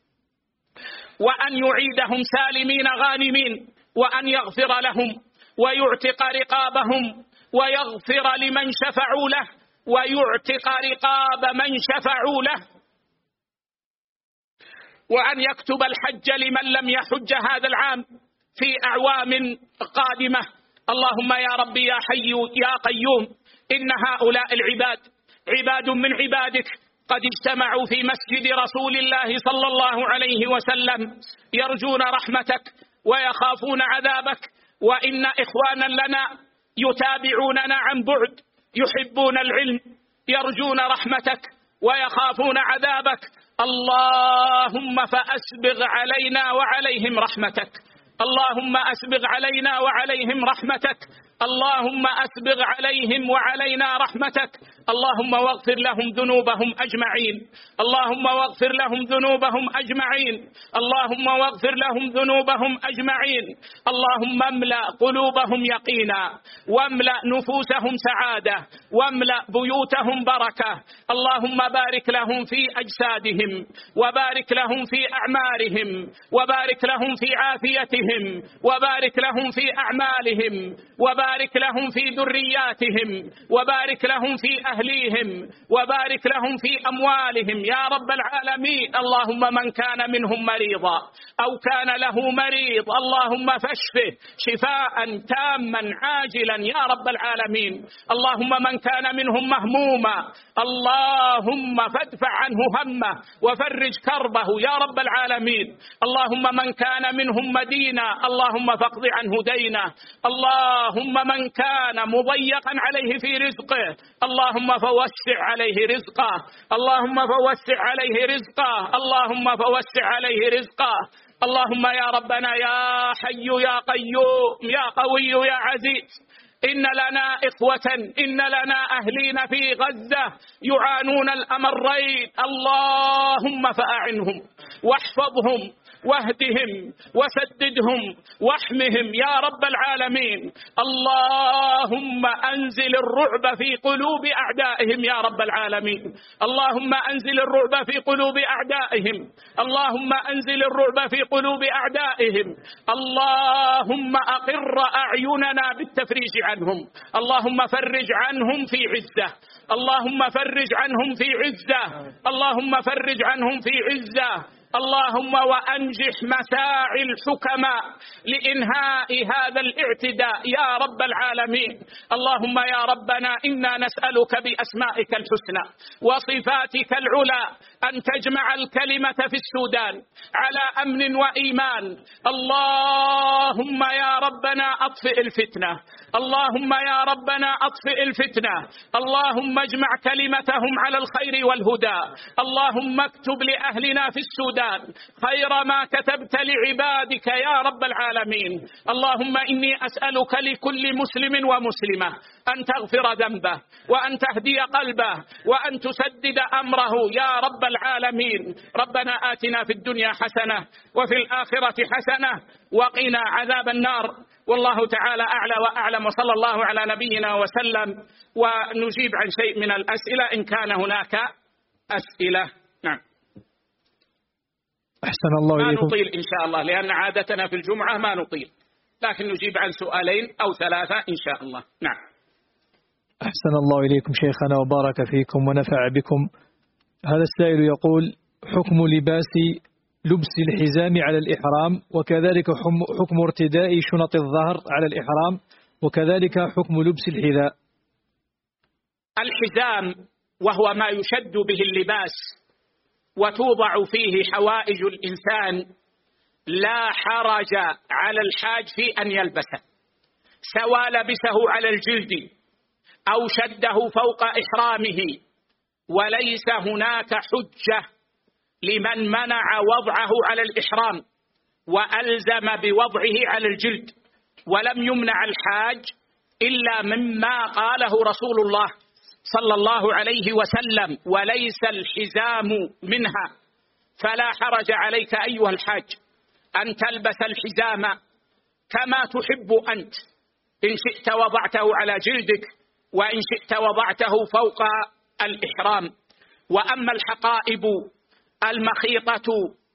وأن يعيدهم سالمين غانمين، وأن يغفر لهم ويعتق رقابهم، ويغفر لمن شفعوا له ويعتق رقاب من شفعوا له، وأن يكتب الحج لمن لم يحج هذا العام في أعوام قادمة. اللهم يا ربي يا حي يا قيوم، إن هؤلاء العباد عباد من عبادك قد اجتمعوا في مسجد رسول الله صلى الله عليه وسلم يرجون رحمتك ويخافون عذابك، وإن إخوانا لنا يتابعوننا عن بعد يحبون العلم يرجون رحمتك ويخافون عذابك. اللهم فأسبغ علينا وعليهم رحمتك، اللهم أسبغ علينا وعليهم رحمتك، اللهم أسبغ عليهم وعلينا رحمتك. اللهم واغفر لهم ذنوبهم أجمعين، اللهم واغفر لهم ذنوبهم أجمعين، اللهم واغفر لهم ذنوبهم أجمعين. اللهم املأ قلوبهم يقينا، واملأ نفوسهم سعادة، واملأ بيوتهم بركة. اللهم بارك لهم في أجسادهم، وبارك لهم في أعمارهم، وبارك لهم في عافيتهم، وبارك لهم في أعمالهم، وبارك لهم في ذرياتهم، وبارك لهم في أهليهم، وبارك لهم في أموالهم يا رب العالمين. اللهم من كان منهم مريضا أو كان له مريض اللهم فاشفه شفاء تاما عاجلا يا رب العالمين. اللهم من كان منهم مهموما اللهم فادفع عنه همه وفرج كربه يا رب العالمين. اللهم من كان منهم مدينا اللهم فاقض عنه دينه. اللهم من كان مضيقا عليه في رزقه اللهم فوسع عليه رزقه، اللهم فوسع عليه رزقه، اللهم فوسع عليه رزقه. اللهم يا ربنا يا حي يا قيوم يا قوي يا عزيز، إن لنا إخوة، إن لنا أهلين في غزة يعانون الأمرين، اللهم فأعنهم واحفظهم واهدهم وسددهم واحمهم يا رب العالمين. اللهم أنزل الرعب في قلوب أعدائهم يا رب العالمين، اللهم أنزل الرعب في قلوب أعدائهم، اللهم أنزل الرعب في قلوب أعدائهم. اللهم أقر أعيننا بالتفريج عنهم، اللهم فرج عنهم في عزة، اللهم فرج عنهم في عزة، اللهم فرج عنهم في عزة، اللهم وأنجح مساعي الحكماء لإنهاء هذا الاعتداء يا رب العالمين. اللهم يا ربنا إنا نسألك بأسمائك الحسنى وصفاتك العلى أن تجمع الكلمة في السودان على أمن وإيمان. اللهم يا ربنا أطفئ الفتنة، اللهم يا ربنا أطفئ الفتنة، اللهم اجمع كلمتهم على الخير والهدى. اللهم اكتب لأهلنا في السودان خير ما كتبت لعبادك يا رب العالمين. اللهم إني أسألك لكل مسلم ومسلمة أن تغفر ذنبه وأن تهدي قلبه وأن تسدد أمره يا رب العالمين. ربنا آتنا في الدنيا حسنة وفي الآخرة حسنة وقنا عذاب النار. والله تعالى أعلى وأعلم، وصلى الله على نبينا وسلم. ونجيب عن شيء من الأسئلة إن كان هناك أسئلة. نعم. أحسن الله إليكم. ما نطيل إن شاء الله، لأن عادتنا في الجمعة ما نطيل، لكن نجيب عن سؤالين أو ثلاثة إن شاء الله. نعم. أحسن الله إليكم شيخنا وبارك فيكم ونفع بكم. هذا السائل يقول: حكم لبس الحزام على الإحرام، وكذلك حكم ارتداء شنط الظهر على الإحرام، وكذلك حكم لبس الحذاء. الحزام وهو ما يشد به اللباس وتوضع فيه حوائج الإنسان، لا حرج على الحاج في أن يلبسه، سواء لبسه على الجلد أو شده فوق إحرامه، وليس هناك حجة لمن منع وضعه على الإحرام وألزم بوضعه على الجلد. ولم يمنع الحاج إلا مما قاله رسول الله صلى الله عليه وسلم: وليس الحزام منها. فلا حرج عليك أيها الحاج أن تلبس الحزام كما تحب أنت، إن شئت وضعته على جلدك، وإن شئت وضعته فوق الإحرام. وأما الحقائب المخيطة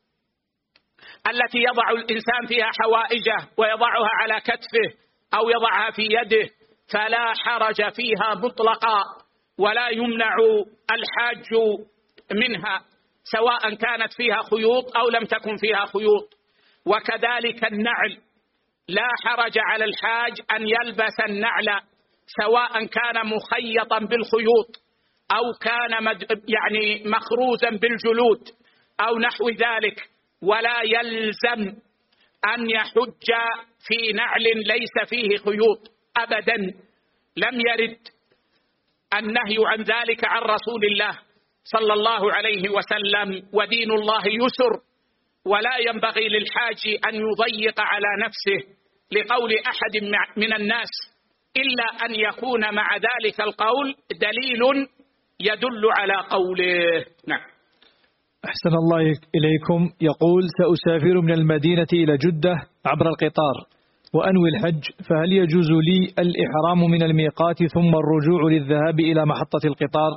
التي يضع الإنسان فيها حوائجه ويضعها على كتفه أو يضعها في يده فلا حرج فيها مطلقا، ولا يمنع الحاج منها، سواء كانت فيها خيوط أو لم تكن فيها خيوط. وكذلك النعل، لا حرج على الحاج أن يلبس النعل سواء كان مخيطا بالخيوط أو كان مخروزا بالجلود أو نحو ذلك، ولا يلزم أن يحج في نعل ليس فيه خيوط أبدا. لم يرد النهي عن ذلك عن رسول الله صلى الله عليه وسلم، ودين الله يسر، ولا ينبغي للحاج أن يضيق على نفسه لقول أحد من الناس، إلا أن يكون مع ذلك القول دليل يدل على قوله. نعم. أحسن الله إليكم. يقول: سأسافر من المدينة إلى جدة عبر القطار وأنوي الحج، فهل يجوز لي الإحرام من الميقات ثم الرجوع للذهاب إلى محطة القطار؟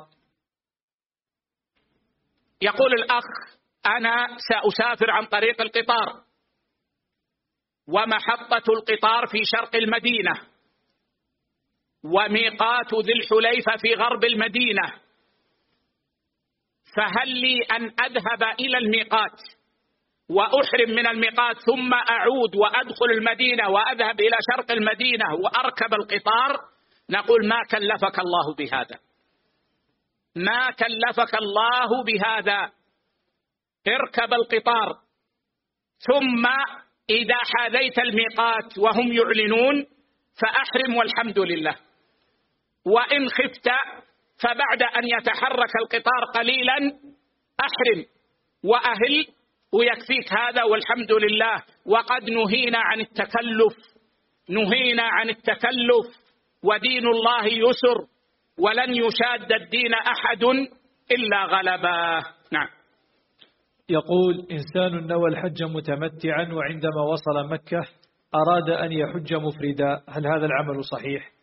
يقول الأخ: أنا سأسافر عن طريق القطار، ومحطة القطار في شرق المدينة، وميقات ذي الحليفة في غرب المدينة، فهل لي أن أذهب إلى الميقات وأحرم من الميقات ثم أعود وأدخل المدينة وأذهب إلى شرق المدينة وأركب القطار؟ نقول: ما كلفك الله بهذا، ما كلفك الله بهذا. اركب القطار، ثم إذا حاذيت الميقات وهم يعلنون فأحرم والحمد لله. وإن خفت فبعد أن يتحرك القطار قليلا أحرم وأهل، ويكفيك هذا والحمد لله. وقد نهينا عن التكلف، نهينا عن التكلف، ودين الله يسر، ولن يشاد الدين أحد إلا غلبه. نعم. يقول: إنسان نوى الحج متمتعا، وعندما وصل مكة أراد أن يحج مفردا، هل هذا العمل صحيح؟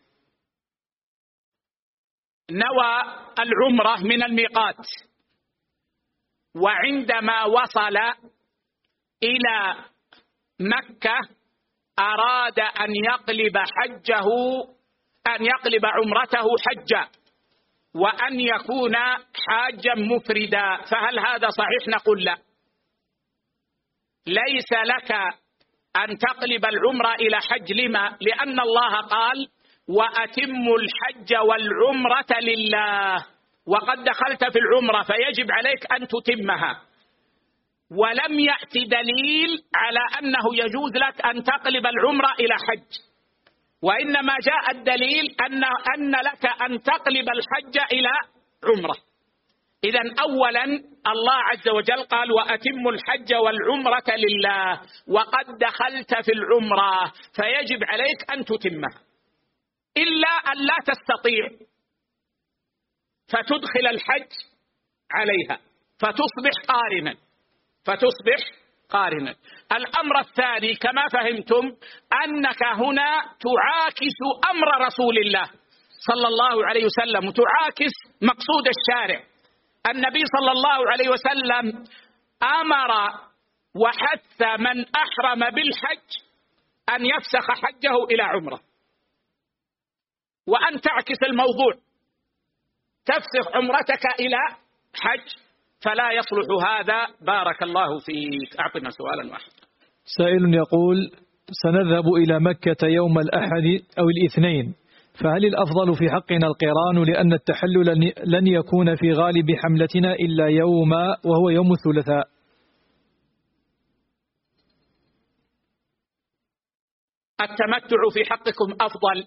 نوى العمرة من الميقات، وعندما وصل إلى مكة أراد أن يقلب حجه أن يقلب عمرته حجا وأن يكون حاجا مفردا، فهل هذا صحيح؟ نقول لا، ليس لك أن تقلب العمرة إلى حج. لما؟ لأن الله قال وأتموا الحج والعمرة لله، وقد دخلت في العمرة فيجب عليك أن تتمها، ولم يأتي دليل على أنه يجوز لك أن تقلب العمرة إلى حج، وإنما جاء الدليل أن لك أن تقلب الحج إلى عمرة. إذن أولا الله عز وجل قال وأتموا الحج والعمرة لله، وقد دخلت في العمرة فيجب عليك أن تتمها، إلا أن لا تستطيع فتدخل الحج عليها فتصبح قارنا. الأمر الثاني كما فهمتم أنك هنا تعاكس أمر رسول الله صلى الله عليه وسلم، وتعاكس مقصود الشارع. النبي صلى الله عليه وسلم أمر وحث من أحرم بالحج أن يفسخ حجه إلى عمرة، وأن تعكس الموضوع تفسخ عمرتك إلى حج، فلا يصلح هذا. بارك الله فيك. أعطنا سؤالا واحد. سائل يقول سنذهب إلى مكة يوم الأحد أو الاثنين، فهل الأفضل في حقنا القران لأن التحلل لن يكون في غالب حملتنا إلا يوما وهو يوم الثلاثاء؟ التمتع في حقكم أفضل،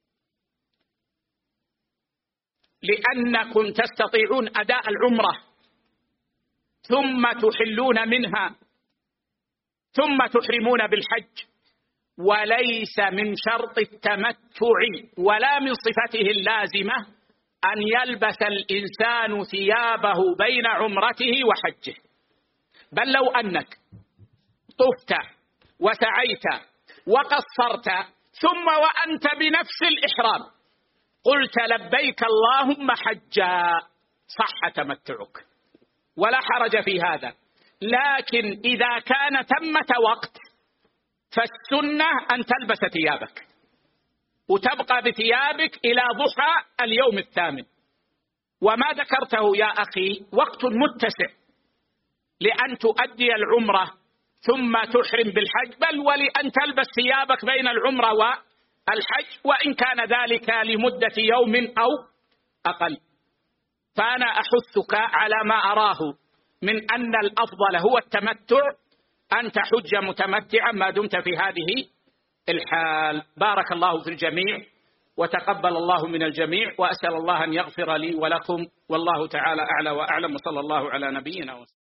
لأنكم تستطيعون أداء العمرة ثم تحلون منها ثم تحرمون بالحج، وليس من شرط التمتع ولا من صفته اللازمة أن يلبس الإنسان ثيابه بين عمرته وحجه، بل لو أنك طفت وسعيت وقصرت ثم وأنت بنفس الإحرام قلت لبيك اللهم حجا صح تمتعك ولا حرج في هذا. لكن إذا كان ثمة وقت فالسنة أن تلبس ثيابك وتبقى بثيابك إلى ضحى اليوم الثامن. وما ذكرته يا أخي وقت متسع لأن تؤدي العمرة ثم تحرم بالحج، بل ولأن تلبس ثيابك بين العمرة والحج، وإن كان ذلك لمدة يوم أو أقل. فأنا أحثك على ما أراه من أن الأفضل هو التمتع، أن تحج متمتعا ما دمت في هذه الحال. بارك الله في الجميع وتقبل الله من الجميع، وأسأل الله أن يغفر لي ولكم، والله تعالى أعلى وأعلم، وصلى الله على نبينا وسلم.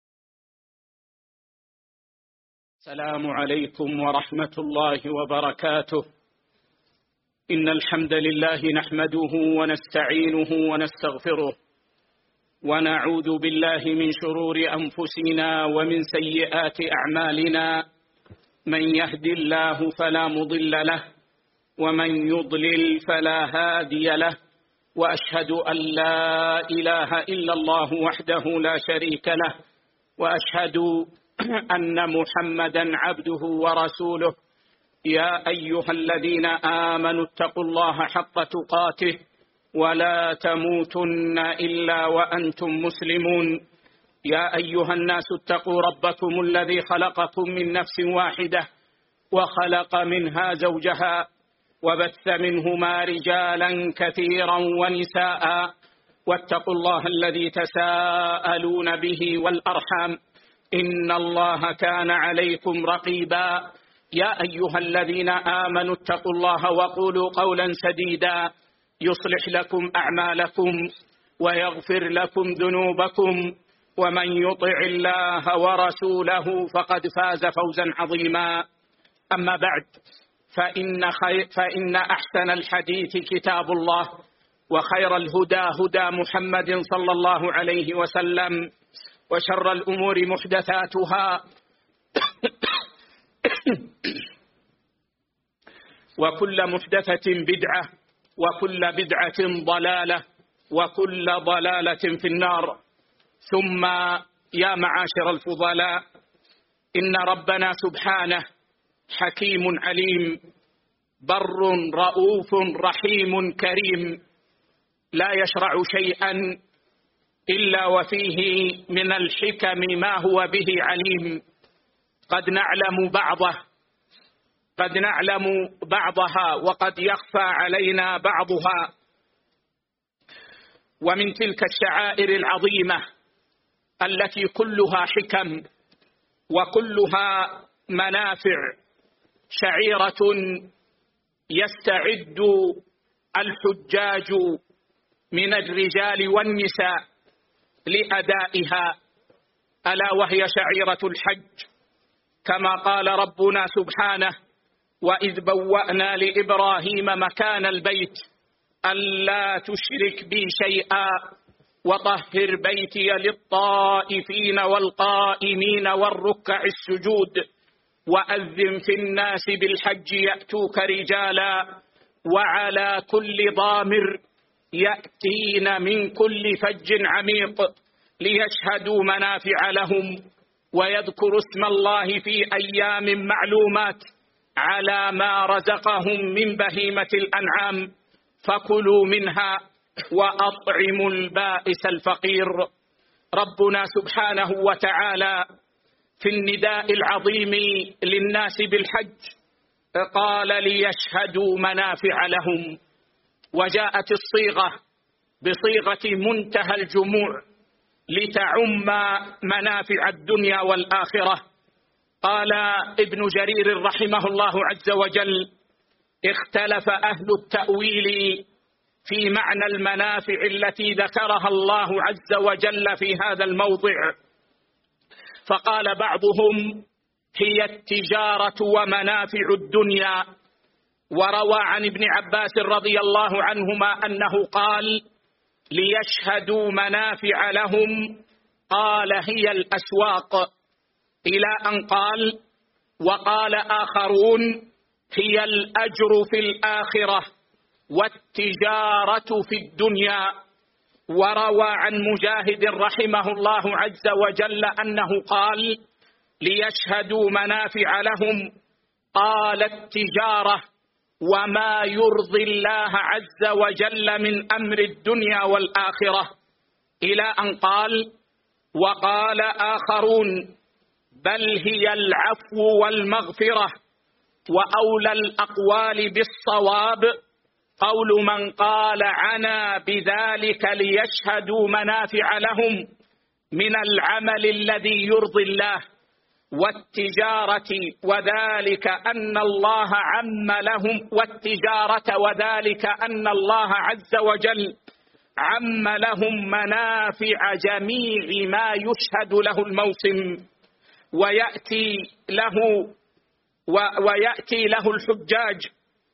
السلام عليكم ورحمة الله وبركاته. إن الحمد لله نحمده ونستعينه ونستغفره، ونعوذ بالله من شرور أنفسنا ومن سيئات أعمالنا، من يهد الله فلا مضل له ومن يضلل فلا هادي له، وأشهد أن لا إله إلا الله وحده لا شريك له، وأشهد أن محمدا عبده ورسوله. يا أيها الذين آمنوا اتقوا الله حق تقاته ولا تموتن إلا وأنتم مسلمون. يا أيها الناس اتقوا ربكم الذي خلقكم من نفس واحدة وخلق منها زوجها وبث منهما رجالا كثيرا ونساء، واتقوا الله الذي تساءلون به والأرحام إن الله كان عليكم رقيبا. يا أيها الذين آمنوا اتقوا الله وقولوا قولا سديدا يصلح لكم أعمالكم ويغفر لكم ذنوبكم، ومن يطع الله ورسوله فقد فاز فوزا عظيما. أما بعد، فإن أحسن الحديث كتاب الله، وخير الهدى هدى محمد صلى الله عليه وسلم، وشر الأمور محدثاتها وكل محدثة بدعة وكل بدعة ضلالة وكل ضلالة في النار. ثم يا معاشر الفضلاء، إن ربنا سبحانه حكيم عليم، بر رؤوف رحيم كريم، لا يشرع شيئا إلا وفيه من الحكم ما هو به عليم. قد نعلم بعضها وقد يخفى علينا بعضها. ومن تلك الشعائر العظيمة التي كلها حكم وكلها منافع شعيرة يستعد الحجاج من الرجال والنساء لأدائها، ألا وهي شعيرة الحج، كما قال ربنا سبحانه: وإذ بوأنا لإبراهيم مكان البيت ألا تشرك بي شيئا وطهر بيتي للطائفين والقائمين والركع السجود وأذن في الناس بالحج يأتوك رجالا وعلى كل ضامر يأتين من كل فج عميق ليشهدوا منافع لهم ويذكروا اسم الله في أيام معلومات على ما رزقهم من بهيمة الأنعام فكلوا منها وأطعموا البائس الفقير. ربنا سبحانه وتعالى في النداء العظيم للناس بالحج قال: ليشهدوا منافع لهم، وجاءت الصيغة بصيغة منتهى الجموع لتعم منافع الدنيا والآخرة. قال ابن جرير رحمه الله عز وجل: اختلف أهل التأويل في معنى المنافع التي ذكرها الله عز وجل في هذا الموضع، فقال بعضهم: هي التجارة ومنافع الدنيا. وروى عن ابن عباس رضي الله عنهما أنه قال: ليشهدوا منافع لهم، قال: هي الأسواق، إلى أن قال: وقال آخرون: هي الأجر في الآخرة والتجارة في الدنيا. وروى عن مجاهد رحمه الله عز وجل أنه قال: ليشهدوا منافع لهم، قال: التجارة وما يرضي الله عز وجل من أمر الدنيا والآخرة، إلى أن قال: وقال آخرون: بل هي العفو والمغفرة، وأولى الأقوال بالصواب قول من قال عنا بذلك ليشهدوا منافع لهم من العمل الذي يرضي الله والتجارة، وذلك أن الله عم لهم والتجارة، وذلك أن الله عز وجل عم لهم منافع جميع ما يشهد له الموسم، ويأتي له الحجاج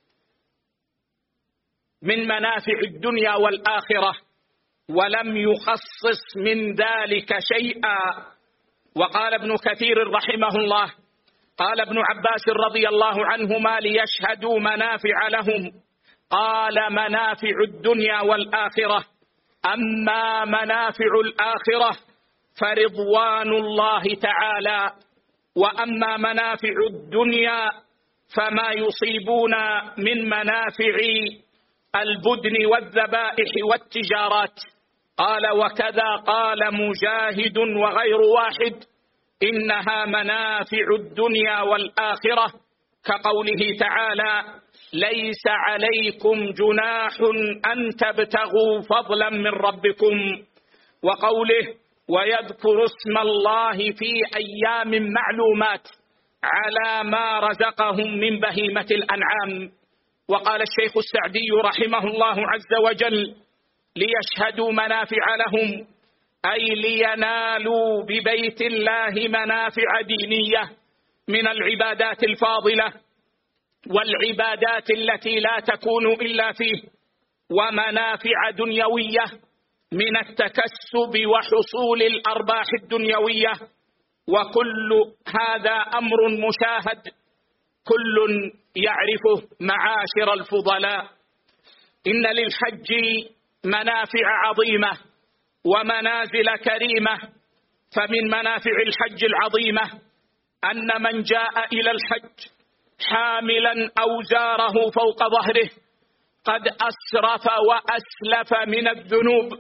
من منافع الدنيا والآخرة، ولم يخصص من ذلك شيئا. وقال ابن كثير رحمه الله: قال ابن عباس رضي الله عنهما: ليشهدوا منافع لهم، قال: منافع الدنيا والآخرة، أما منافع الآخرة فرضوان الله تعالى، وأما منافع الدنيا فما يصيبون من منافع البدن والذبائح والتجارات. قال: وكذا قال مجاهد وغير واحد: إنها منافع الدنيا والآخرة، كقوله تعالى: ليس عليكم جناح أن تبتغوا فضلا من ربكم، وقوله: ويذكر اسم الله في أيام معلومات على ما رزقهم من بهيمة الأنعام. وقال الشيخ السعدي رحمه الله عز وجل: ليشهدوا منافع لهم، أي لينالوا ببيت الله منافع دينية من العبادات الفاضلة والعبادات التي لا تكون إلا فيه، ومنافع دنيوية من التكسب وحصول الأرباح الدنيوية. وكل هذا أمر مشاهد كل يعرفه معاشر الفضلاء. إن للحج منافع عظيمة ومنازل كريمة. فمن منافع الحج العظيمة أن من جاء إلى الحج حاملا أوزاره فوق ظهره قد أسرف وأسلف من الذنوب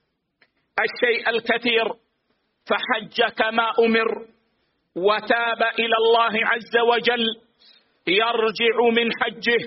الشيء الكثير، فحج كما أمر وتاب إلى الله عز وجل يرجع من حجه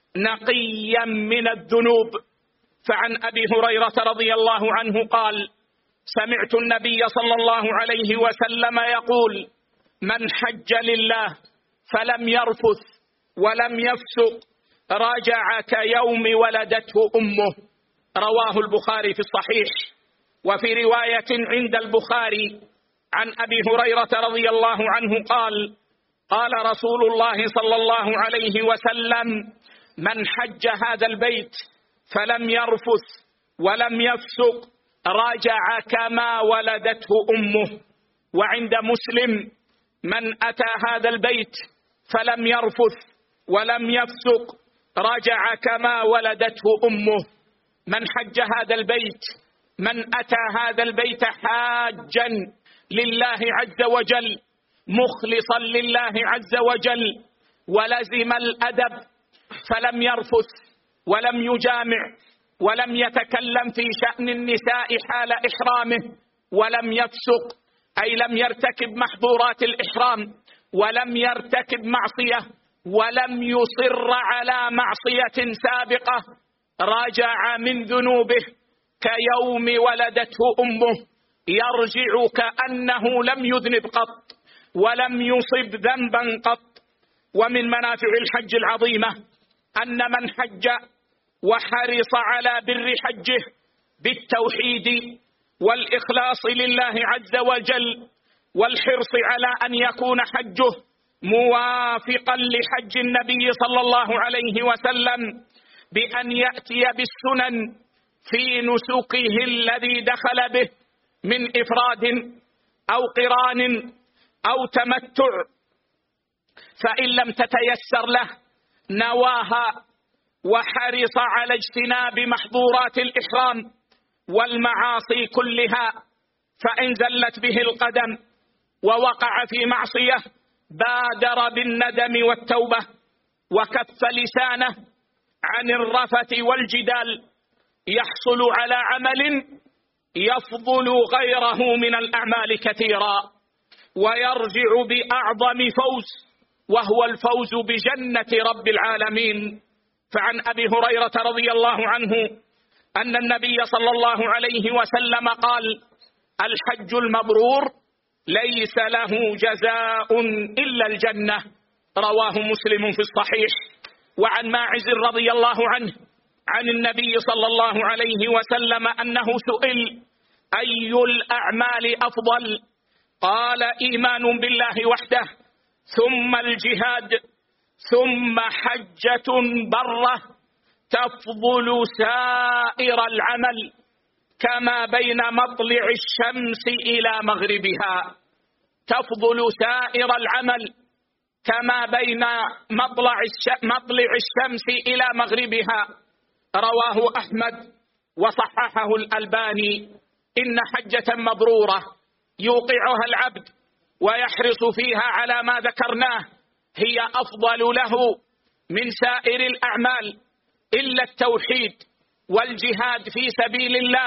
نقيا من الذنوب. فعن أبي هريرة رضي الله عنه قال: سمعت النبي صلى الله عليه وسلم يقول: من حج لله فلم يرفث ولم يفسق رجع كيوم ولدته أمه. رواه البخاري في الصحيح. وفي رواية عند البخاري عن أبي هريرة رضي الله عنه قال: قال رسول الله صلى الله عليه وسلم: من حج هذا البيت فلم يرفث ولم يفسق رجع كما ولدته أمه. وعند مسلم: من أتى هذا البيت فلم يرفث ولم يفسق رجع كما ولدته أمه. من حج هذا البيت، من أتى هذا البيت حاجا لله عز وجل مخلصا لله عز وجل ولزم الأدب فلم يرفث ولم يجامع ولم يتكلم في شأن النساء حال إحرامه ولم يفسق، أي لم يرتكب محظورات الإحرام ولم يرتكب معصية ولم يصر على معصية سابقة، رجع من ذنوبه كيوم ولدته أمه، يرجع كأنه لم يذنب قط ولم يصب ذنبا قط. ومن منافع الحج العظيمة أن من حج وحرص على بر حجه بالتوحيد والإخلاص لله عز وجل والحرص على أن يكون حجه موافقا لحج النبي صلى الله عليه وسلم بأن يأتي بالسنن في نسكه الذي دخل به من إفراد أو قران أو تمتع، فإن لم تتيسر له نواها وحرص على اجتناب محظورات الإحرام والمعاصي كلها، فإن زلت به القدم ووقع في معصية بادر بالندم والتوبة وكف لسانه عن الرفث والجدال، يحصل على عمل يفضل غيره من الأعمال كثيرا ويرجع بأعظم فوز، وهو الفوز بجنة رب العالمين. فعن أبي هريرة رضي الله عنه أن النبي صلى الله عليه وسلم قال: الحج المبرور ليس له جزاء إلا الجنة. رواه مسلم في الصحيح. وعن ماعز رضي الله عنه عن النبي صلى الله عليه وسلم أنه سئل: أي الأعمال أفضل؟ قال: إيمان بالله وحده، ثم الجهاد، ثم حجة برة تفضل سائر العمل كما بين مطلع الشمس إلى مغربها. تفضل سائر العمل كما بين مطلع الشمس إلى مغربها. رواه أحمد وصححه الألباني. إن حجة مبرورة يوقعها العبد ويحرص فيها على ما ذكرناه هي أفضل له من سائر الأعمال إلا التوحيد والجهاد في سبيل الله،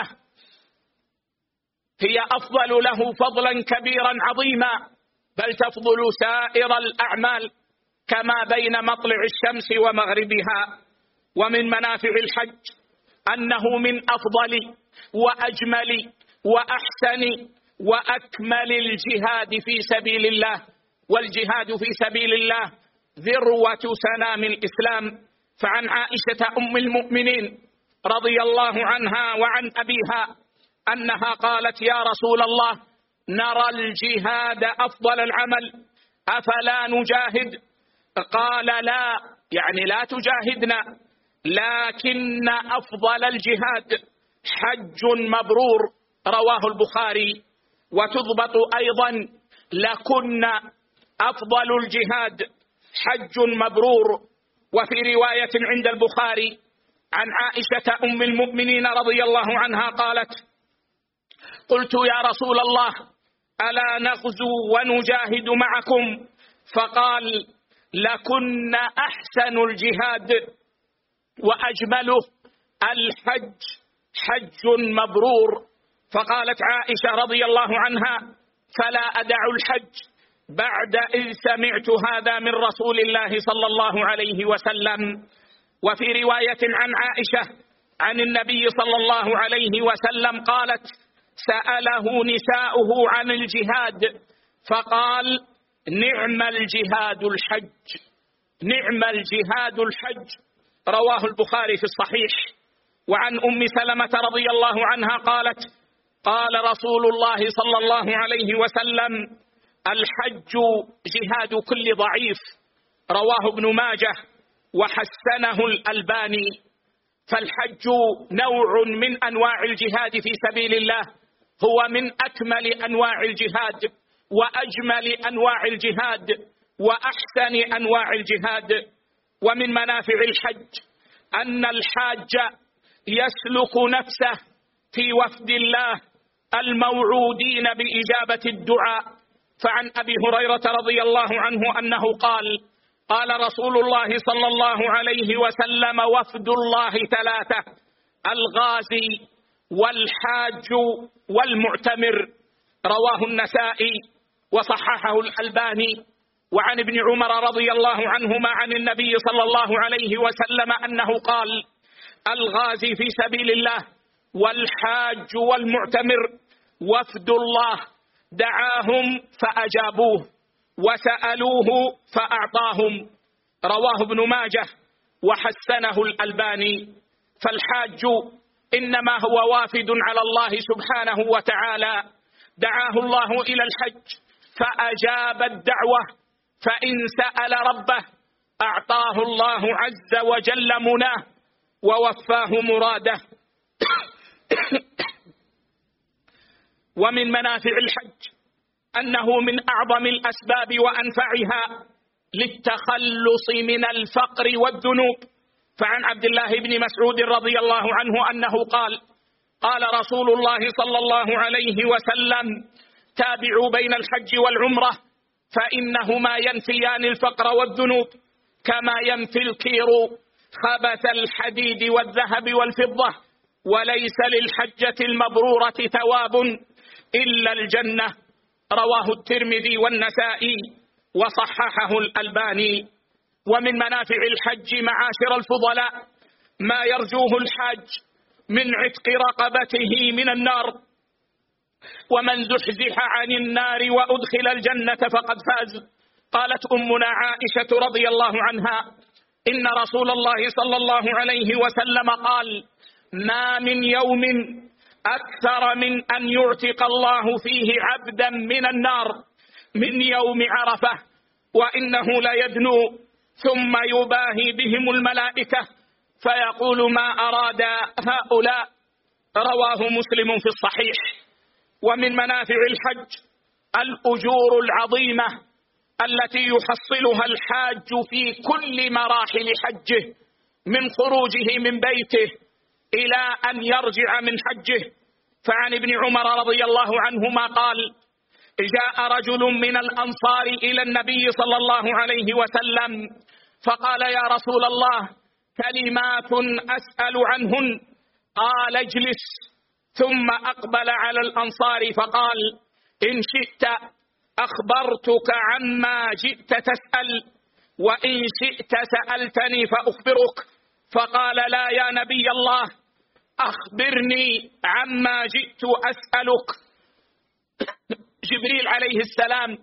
هي أفضل له فضلا كبيرا عظيما، بل تفضل سائر الأعمال كما بين مطلع الشمس ومغربها. ومن منافع الحج أنه من أفضل وأجمل وأحسن وأكمل الجهاد في سبيل الله، والجهاد في سبيل الله ذروة سنام الإسلام. فعن عائشة أم المؤمنين رضي الله عنها وعن أبيها أنها قالت: يا رسول الله، نرى الجهاد أفضل العمل، أفلا نجاهد؟ قال: لا، يعني لا تجاهدنا، لكن أفضل الجهاد حج مبرور. رواه البخاري. وتضبط أيضا: لكن أفضل الجهاد حج مبرور. وفي رواية عند البخاري عن عائشة أم المؤمنين رضي الله عنها قالت: قلت: يا رسول الله، ألا نغزو ونجاهد معكم؟ فقال: لكن أحسن الجهاد وأجمله الحج، حج مبرور. فقالت عائشة رضي الله عنها: فلا أدع الحج بعد إذ سمعت هذا من رسول الله صلى الله عليه وسلم. وفي رواية عن عائشة عن النبي صلى الله عليه وسلم قالت: سأله نساؤه عن الجهاد فقال: نعم الجهاد الحج، نعم الجهاد الحج. رواه البخاري في الصحيح. وعن أم سلمة رضي الله عنها قالت: قال رسول الله صلى الله عليه وسلم: الحج جهاد كل ضعيف. رواه ابن ماجه وحسنه الألباني. فالحج نوع من أنواع الجهاد في سبيل الله، هو من أكمل أنواع الجهاد وأجمل أنواع الجهاد وأحسن أنواع الجهاد. ومن منافع الحج أن الحاج يسلك نفسه في وفد الله الموعودين بإجابة الدعاء. فعن أبي هريرة رضي الله عنه أنه قال: قال رسول الله صلى الله عليه وسلم: وفد الله ثلاثة: الغازي والحاج والمعتمر. رواه النسائي وصححه الألباني. وعن ابن عمر رضي الله عنهما عن النبي صلى الله عليه وسلم أنه قال: الغازي في سبيل الله والحاج والمعتمر وفد الله، دعاهم فأجابوه وسألوه فأعطاهم. رواه ابن ماجه وحسنه الألباني. فالحاج إنما هو وافد على الله سبحانه وتعالى، دعاه الله إلى الحج فأجاب الدعوة، فإن سأل ربه أعطاه الله عز وجل مناه ووفاه مراده. ومن منافع الحج أنه من أعظم الأسباب وأنفعها للتخلص من الفقر والذنوب. فعن عبد الله بن مسعود رضي الله عنه أنه قال: قال رسول الله صلى الله عليه وسلم: تابعوا بين الحج والعمرة فإنهما ينفيان الفقر والذنوب كما ينفي الكير خبث الحديد والذهب والفضة، وليس للحجة المبرورة ثواب إلا الجنة. رواه الترمذي والنسائي وصححه الألباني. ومن منافع الحج معاشر الفضلاء ما يرجوه الحاج من عتق رقبته من النار. ومن زحزح عن النار وأدخل الجنة فقد فاز. قالت أمنا عائشة رضي الله عنها: إن رسول الله صلى الله عليه وسلم قال: ما من يوم أكثر من أن يعتق الله فيه عبدا من النار من يوم عرفة، وإنه ليدنو ثم يباهي بهم الملائكة فيقول: ما أراد هؤلاء. رواه مسلم في الصحيح. ومن منافع الحج الأجور العظيمة التي يحصلها الحاج في كل مراحل حجه، من خروجه من بيته إلى أن يرجع من حجه. فعن ابن عمر رضي الله عنهما قال: جاء رجل من الأنصار إلى النبي صلى الله عليه وسلم فقال: يا رسول الله، كلمات أسأل عنهن. قال: اجلس. ثم أقبل على الأنصار فقال: إن شئت أخبرتك عما جئت تسأل، وإن شئت سألتني فأخبرك. فقال: لا يا نبي الله، أخبرني عما جئت أسألك. جبريل عليه السلام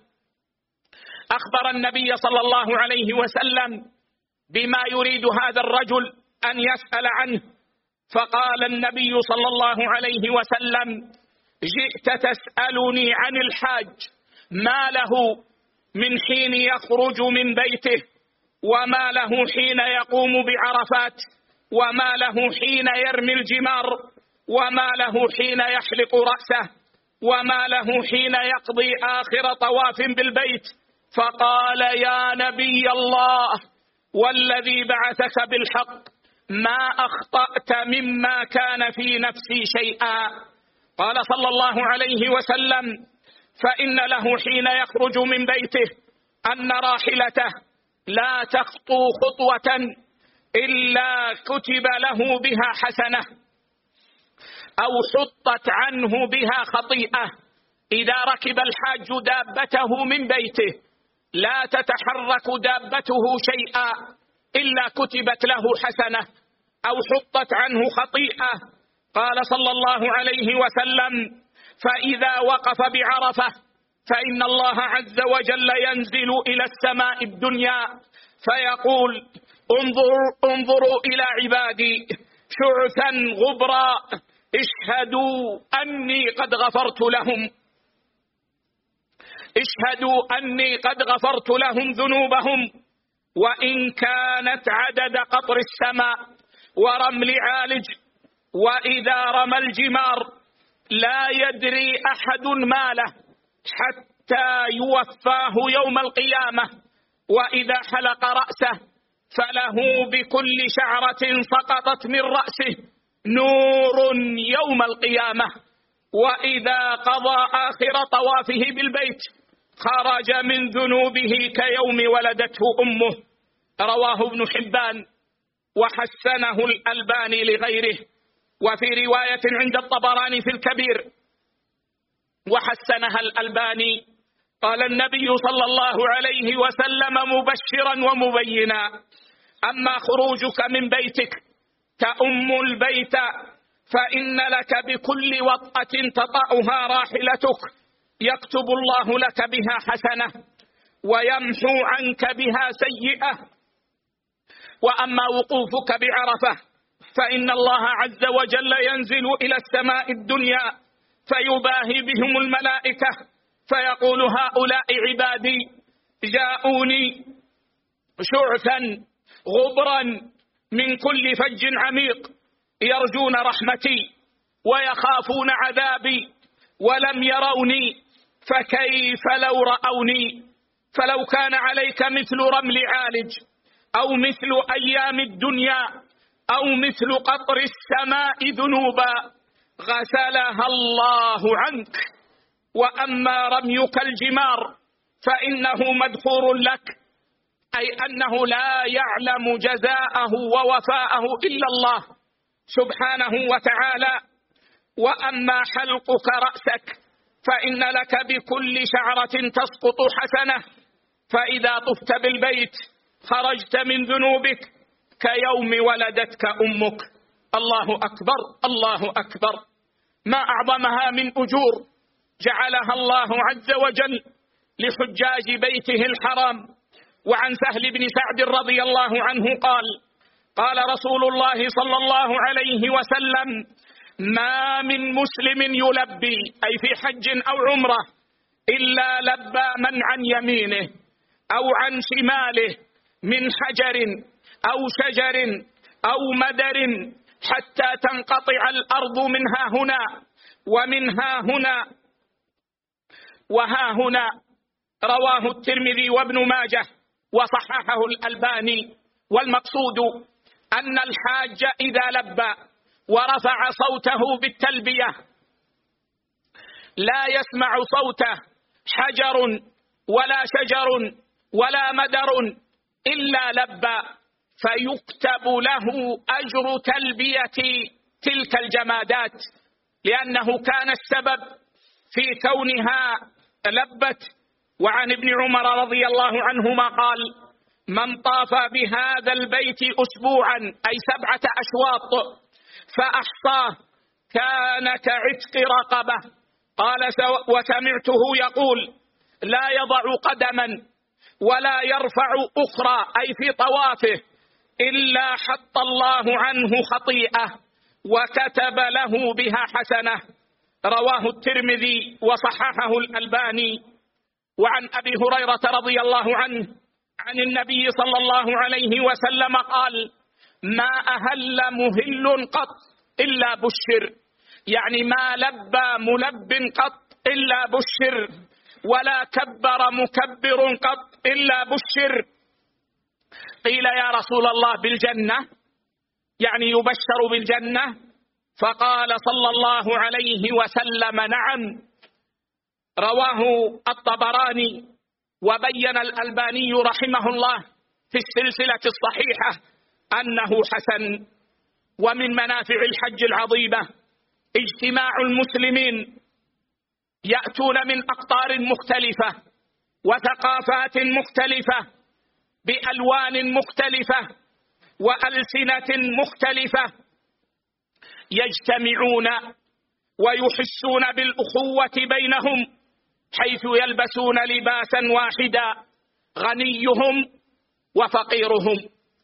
أخبر النبي صلى الله عليه وسلم بما يريد هذا الرجل أن يسأل عنه. فقال النبي صلى الله عليه وسلم: جئت تسألني عن الحاج، ما له من حين يخرج من بيته، وما له حين يقوم بعرفات، وما له حين يرمي الجمار، وما له حين يحلق رأسه، وما له حين يقضي آخر طواف بالبيت. فقال: يا نبي الله، والذي بعثك بالحق، ما أخطأت مما كان في نفسي شيئا. قال صلى الله عليه وسلم: فإن له حين يخرج من بيته أن راحلته لا تخطو خطوة إلا كتب له بها حسنة أو حطت عنه بها خطيئة. إذا ركب الحاج دابته من بيته لا تتحرك دابته شيئا إلا كتبت له حسنة أو حطت عنه خطيئة. قال صلى الله عليه وسلم: فإذا وقف بعرفة فإن الله عز وجل ينزل إلى السماء الدنيا فيقول: انظروا إلى عبادي شعثا غبرا اشهدوا أني قد غفرت لهم، اشهدوا أني قد غفرت لهم ذنوبهم وإن كانت عدد قطر السماء ورمل عالج. وإذا رمى الجمار لا يدري أحد ماله حتى يوفاه يوم القيامة. وإذا حلق رأسه فله بكل شعرة سقطت من رأسه نور يوم القيامة. وإذا قضى آخر طوافه بالبيت خرج من ذنوبه كيوم ولدته أمه. رواه ابن حبان وحسنه الألباني لغيره. وفي رواية عند الطبراني في الكبير وحسنها الألباني قال النبي صلى الله عليه وسلم مبشرا ومبينا: أما خروجك من بيتك تأم البيت فإن لك بكل وطأة تطأها راحلتك يكتب الله لك بها حسنة ويمحو عنك بها سيئة. وأما وقوفك بعرفة فإن الله عز وجل ينزل إلى السماء الدنيا فيباهي بهم الملائكة فيقول: هؤلاء عبادي جاءوني شعثا غبرا من كل فج عميق يرجون رحمتي ويخافون عذابي ولم يروني فكيف لو رأوني. فلو كان عليك مثل رمل عالج أو مثل أيام الدنيا أو مثل قطر السماء ذنوبا غسلها الله عنك. وأما رميك الجمار فإنه مدخور لك، أي أنه لا يعلم جزاءه ووفاءه إلا الله سبحانه وتعالى. وأما حلقك رأسك فإن لك بكل شعرة تسقط حسنة، فإذا طفت بالبيت خرجت من ذنوبك كيوم ولدتك أمك. الله أكبر الله أكبر. ما أعظمها من أجور جعلها الله عز وجل لحجاج بيته الحرام. وعن سهل بن سعد رضي الله عنه قال: قال رسول الله صلى الله عليه وسلم: ما من مسلم يلبي أي في حج أو عمرة إلا لبى من عن يمينه أو عن شماله من حجر أو شجر أو مدر حتى تنقطع الأرض منها هنا ومنها هنا وها هنا. رواه الترمذي وابن ماجه وصححه الألباني. والمقصود أن الحاج إذا لبى ورفع صوته بالتلبية لا يسمع صوته حجر ولا شجر ولا مدر إلا لبى، فيكتب له أجر تلبية تلك الجمادات لأنه كان السبب في كونها لبت. وعن ابن عمر رضي الله عنهما قال: من طاف بهذا البيت أسبوعا أي 7 أشواط فأحصاه كان كعتق رقبة. قال: وسمعته يقول: لا يضع قدما ولا يرفع أخرى أي في طوافه إلا حط الله عنه خطيئة وكتب له بها حسنة. رواه الترمذي وصححه الألباني. وعن أبي هريرة رضي الله عنه عن النبي صلى الله عليه وسلم قال: ما أهل مهل قط إلا بشر، يعني ما لبى ملب قط إلا بشر، ولا كبر مكبر قط إلا بشر. قيل: يا رسول الله بالجنة، يعني يبشر بالجنة؟ فقال صلى الله عليه وسلم: نعم. رواه الطبراني. وبين الألباني رحمه الله في السلسلة الصحيحة أنه حسن. ومن منافع الحج العظيمة اجتماع المسلمين يأتون من أقطار مختلفة وثقافات مختلفة بألوان مختلفة وألسنة مختلفة، يجتمعون ويحسون بالأخوة بينهم، حيث يلبسون لباسا واحدا، غنيهم وفقيرهم،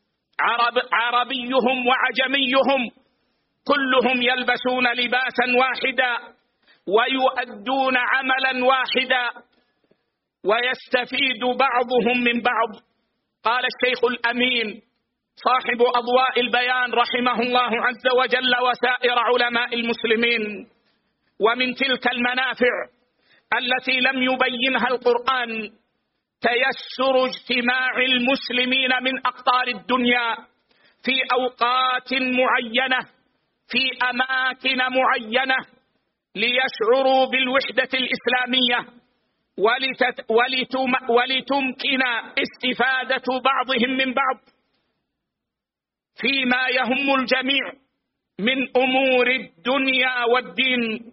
عربيهم وعجميهم، كلهم يلبسون لباسا واحدا ويؤدون عملا واحدا ويستفيد بعضهم من بعض. قال الشيخ الأمين صاحب أضواء البيان رحمه الله عز وجل وسائر علماء المسلمين: ومن تلك المنافع التي لم يبينها القرآن تيسر اجتماع المسلمين من أقطار الدنيا في أوقات معينة في أماكن معينة ليشعروا بالوحدة الإسلامية ولتمكن استفادة بعضهم من بعض فيما يهم الجميع من أمور الدنيا والدين.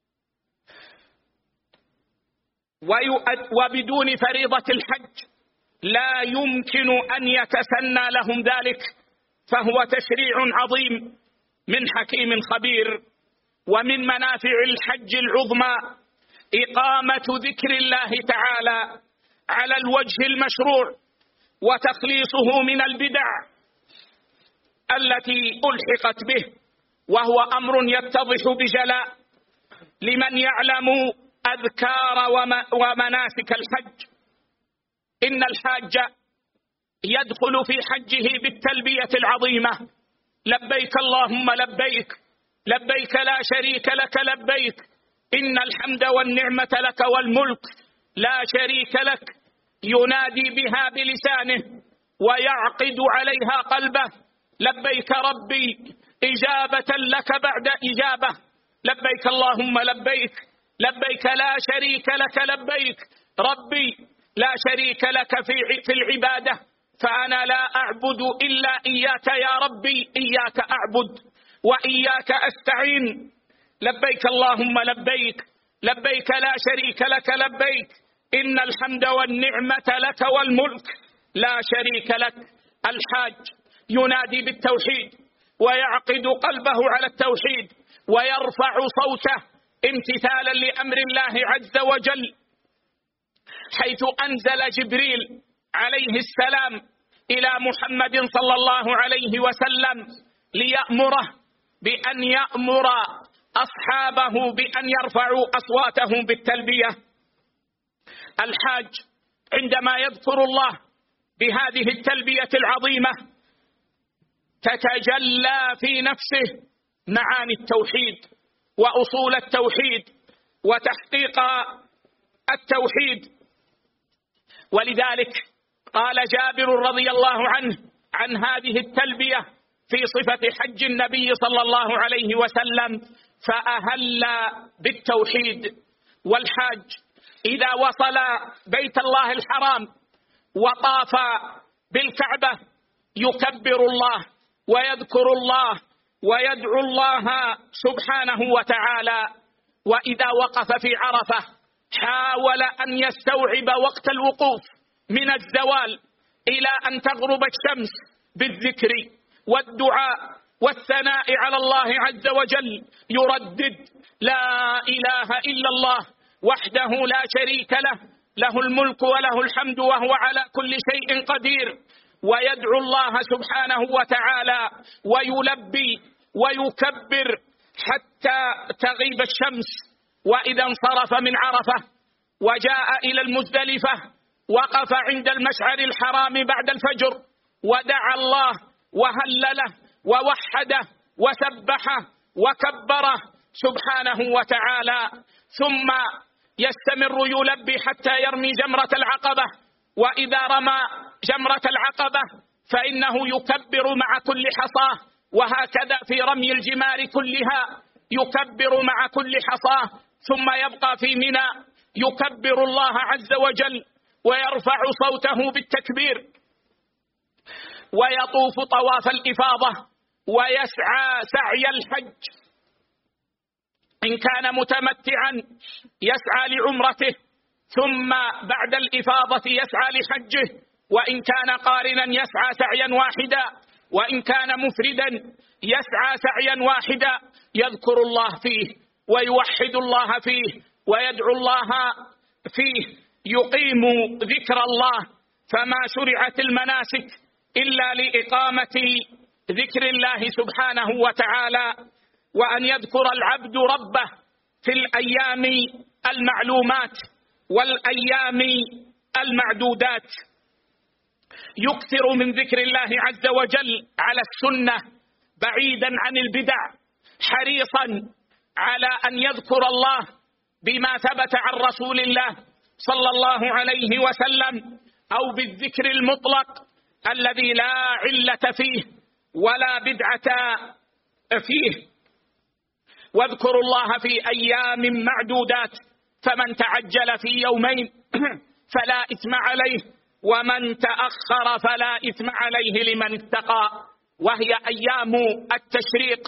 وبدون فريضة الحج لا يمكن أن يتسنى لهم ذلك، فهو تشريع عظيم من حكيم خبير. ومن منافع الحج العظمى إقامة ذكر الله تعالى على الوجه المشروع وتخليصه من البدع التي ألحقت به، وهو أمر يتضح بجلاء لمن يعلم أذكار ومناسك الحج. إن الحاج يدخل في حجه بالتلبية العظيمة: لبيك اللهم لبيك، لبيك لا شريك لك لبيك، إن الحمد والنعمة لك والملك لا شريك لك. ينادي بها بلسانه ويعقد عليها قلبه: لبيك ربي إجابة لك بعد إجابة، لبيك اللهم لبيك، لبيك لا شريك لك لبيك، ربي لا شريك لك في العبادة، فأنا لا أعبد إلا إياك يا ربي، إياك أعبد وإياك أستعين. لبيك اللهم لبيك، لبيك لا شريك لك لبيك، إن الحمد والنعمة لك والملك لا شريك لك. الحاج ينادي بالتوحيد ويعقد قلبه على التوحيد ويرفع صوته امتثالا لأمر الله عز وجل، حيث أنزل جبريل عليه السلام إلى محمد صلى الله عليه وسلم ليأمره بأن يأمر أصحابه بأن يرفعوا أصواتهم بالتلبية. الحاج عندما يذكر الله بهذه التلبية العظيمة تتجلى في نفسه معاني التوحيد وأصول التوحيد وتحقيق التوحيد. ولذلك قال جابر رضي الله عنه عن هذه التلبية في صفة حج النبي صلى الله عليه وسلم: فأهل بالتوحيد. والحاج إذا وصل بيت الله الحرام وطاف بالكعبة يكبر الله ويذكر الله ويدعو الله سبحانه وتعالى. وإذا وقف في عرفة حاول أن يستوعب وقت الوقوف من الزوال إلى أن تغرب الشمس بالذكر والدعاء والثناء على الله عز وجل، يردد: لا إله إلا الله وحده لا شريك له، له الملك وله الحمد وهو على كل شيء قدير، ويدعو الله سبحانه وتعالى ويلبي ويكبر حتى تغيب الشمس. وإذا انصرف من عرفة وجاء إلى المزدلفة وقف عند المشعر الحرام بعد الفجر ودعا الله وهلله ووحده وسبحه وكبره سبحانه وتعالى، ثم يستمر يلبي حتى يرمي جمرة العقبة. وإذا رمى جمرة العقبة فإنه يكبر مع كل حصاه، وهكذا في رمي الجمار كلها يكبر مع كل حصاه، ثم يبقى في منى يكبر الله عز وجل ويرفع صوته بالتكبير. ويطوف طواف الإفاضة ويسعى سعي الحج. إن كان متمتعا يسعى لعمرته، ثم بعد الإفاضة يسعى لحجه، وإن كان قارنا يسعى سعيا واحدا، وإن كان مفردا يسعى سعيا واحدا، يذكر الله فيه ويوحد الله فيه ويدعو الله فيه، يقيم ذكر الله. فما شرعت المناسك إلا لإقامة ذكر الله سبحانه وتعالى، وأن يذكر العبد ربه في الأيام المعلومات والأيام المعدودات. يكثر من ذكر الله عز وجل على السنة بعيدا عن البدع، حريصا على أن يذكر الله بما ثبت عن رسول الله صلى الله عليه وسلم، أو بالذكر المطلق الذي لا علة فيه ولا بدعة فيه. واذكروا الله في أيام معدودات، فمن تعجل في يومين فلا إثم عليه، ومن تأخر فلا إثم عليه لمن اتقى، وهي أيام التشريق.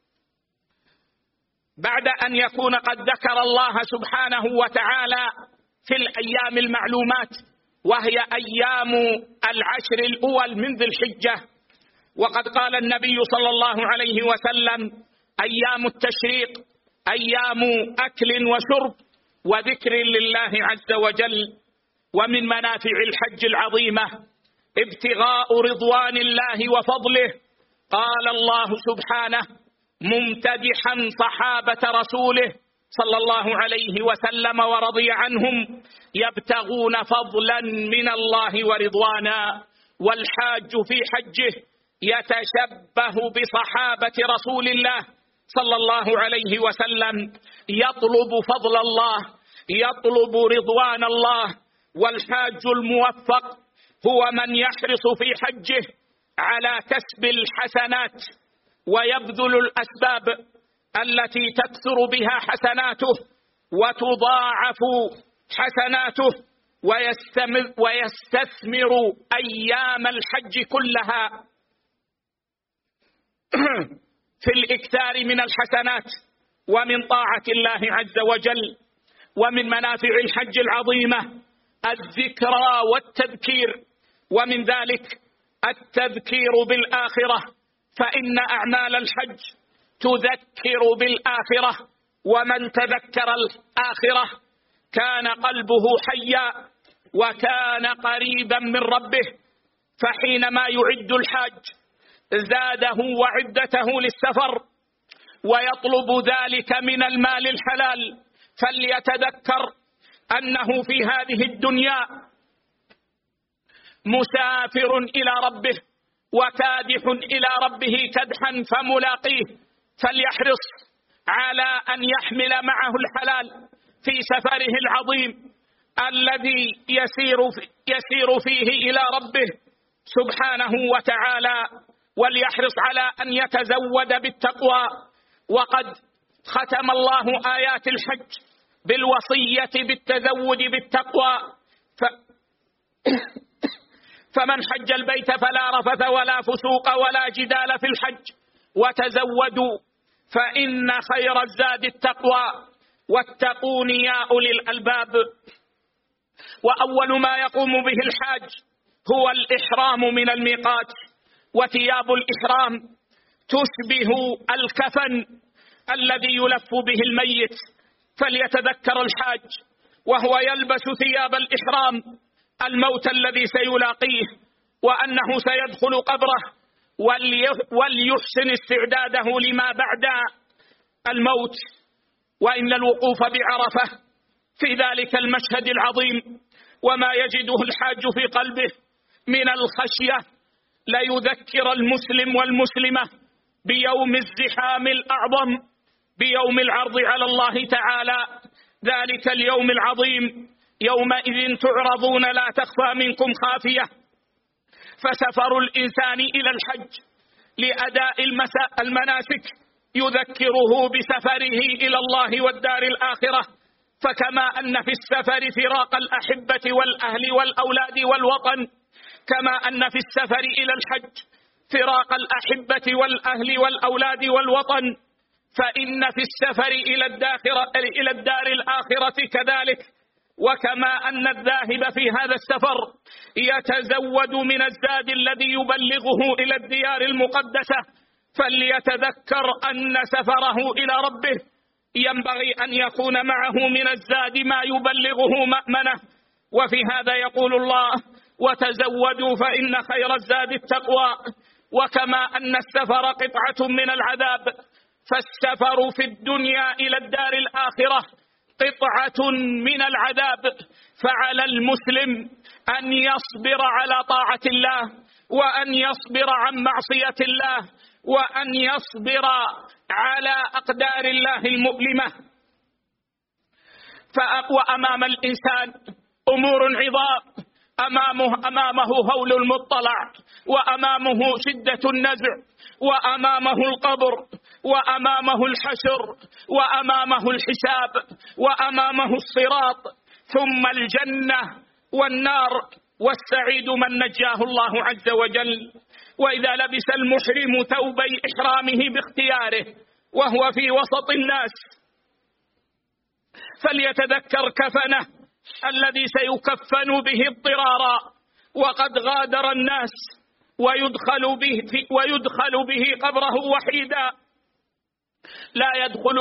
بعد أن يكون قد ذكر الله سبحانه وتعالى في الأيام المعلومات، وهي أيام العشر الأول من ذي الحجة، وقد قال النبي صلى الله عليه وسلم: أيام التشريق أيام أكل وشرب وذكر لله عز وجل. ومن منافع الحج العظيمة ابتغاء رضوان الله وفضله. قال الله سبحانه ممتدحا صحابة رسوله صلى الله عليه وسلم ورضي عنهم: يبتغون فضلا من الله ورضوانا. والحاج في حجه يتشبه بصحابة رسول الله صلى الله عليه وسلم، يطلب فضل الله، يطلب رضوان الله. والحاج الموفق هو من يحرص في حجه على كسب الحسنات ويبذل الأسباب التي تكثر بها حسناته وتضاعف حسناته، ويستثمر أيام الحج كلها في الإكثار من الحسنات ومن طاعة الله عز وجل. ومن منافع الحج العظيمة الذكرى والتذكير، ومن ذلك التذكير بالآخرة، فإن أعمال الحج تذكر بالآخرة، ومن تذكر الآخرة كان قلبه حيا وكان قريبا من ربه. فحينما يعد الحاج زاده وعدته للسفر ويطلب ذلك من المال الحلال، فليتذكر أنه في هذه الدنيا مسافر إلى ربه وكادح إلى ربه كدحا فملاقيه، فليحرص على أن يحمل معه الحلال في سفره العظيم الذي يسير فيه إلى ربه سبحانه وتعالى، وليحرص على أن يتزود بالتقوى. وقد ختم الله آيات الحج بالوصية بالتزود بالتقوى، فمن حج البيت فلا رفث ولا فسوق ولا جدال في الحج وتزودوا فإن خير الزاد التقوى واتقون يا أولي الألباب. وأول ما يقوم به الحاج هو الإحرام من الميقات، وثياب الإحرام تشبه الكفن الذي يلف به الميت، فليتذكر الحاج وهو يلبس ثياب الإحرام الموت الذي سيلاقيه، وأنه سيدخل قبره، وليحسن استعداده لما بعد الموت. وإن الوقوف بعرفة في ذلك المشهد العظيم وما يجده الحاج في قلبه من الخشية ليذكر المسلم والمسلمة بيوم الزحام الأعظم، بيوم العرض على الله تعالى، ذلك اليوم العظيم يومئذ تعرضون لا تخفى منكم خافية. فسفر الإنسان إلى الحج لأداء المناسك يذكره بسفره إلى الله والدار الآخرة، فكما أن في السفر فراق الأحبة والأهل والأولاد والوطن، كما أن في السفر إلى الحج فراق الأحبة والأهل والأولاد والوطن، فإن في السفر إلى الدار الآخرة كذلك. وكما أن الذاهب في هذا السفر يتزود من الزاد الذي يبلغه إلى الديار المقدسة، فليتذكر أن سفره إلى ربه ينبغي أن يكون معه من الزاد ما يبلغه مأمنه. وفي هذا يقول الله: وتزودوا فإن خير الزاد التقوى. وكما أن السفر قطعة من العذاب، فالسفر في الدنيا إلى الدار الآخرة قطعة من العذاب، فعلى المسلم أن يصبر على طاعة الله، وأن يصبر عن معصية الله، وأن يصبر على أقدار الله المؤلمة. وأمام الإنسان أمور عظام، أمامه هول المطلع، وأمامه شدة النزع، وأمامه القبر، وأمامه الحشر، وأمامه الحساب، وأمامه الصراط، ثم الجنة والنار، والسعيد من نجاه الله عز وجل. وإذا لبس المحرم ثوبي إحرامه باختياره وهو في وسط الناس فليتذكر كفنه الذي سيكفن به اضطرارا، وقد غادر الناس، ويدخل به قبره وحيدا، لا يدخل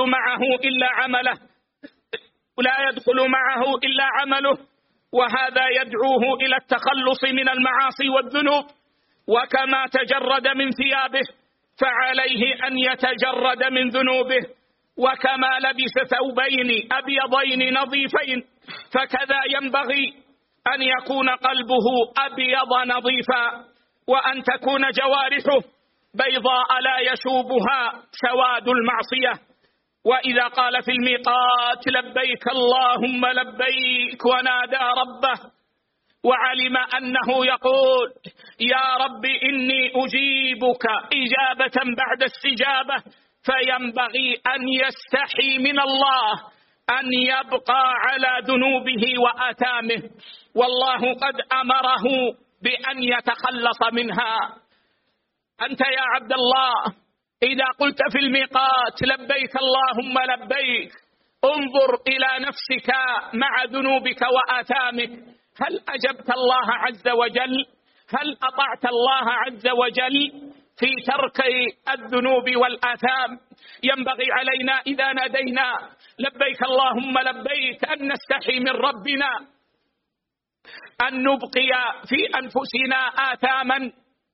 معه إلا عمله، وهذا يدعوه إلى التخلص من المعاصي والذنوب. وكما تجرد من ثيابه فعليه أن يتجرد من ذنوبه، وكما لبس ثوبين أبيضين نظيفين فكذا ينبغي أن يكون قلبه أبيض نظيفا، وأن تكون جوارحه بيضاء لا يشوبها سواد المعصية. وإذا قال في الميقات لبيك اللهم لبيك ونادى ربه وعلم أنه يقول يا رب إني أجيبك إجابة بعد استجابة، فينبغي أن يستحي من الله أن يبقى على ذنوبه وآثامه، والله قد أمره بأن يتخلص منها. أنت يا عبد الله إذا قلت في الميقات لبيك اللهم لبيك، انظر إلى نفسك مع ذنوبك وآثامك، هل أجبت الله عز وجل؟ هل أطعت الله عز وجل في ترك الذنوب والآثام؟ ينبغي علينا إذا نادينا لبيك اللهم لبيك أن نستحي من ربنا، أن نبقي في أنفسنا آثاما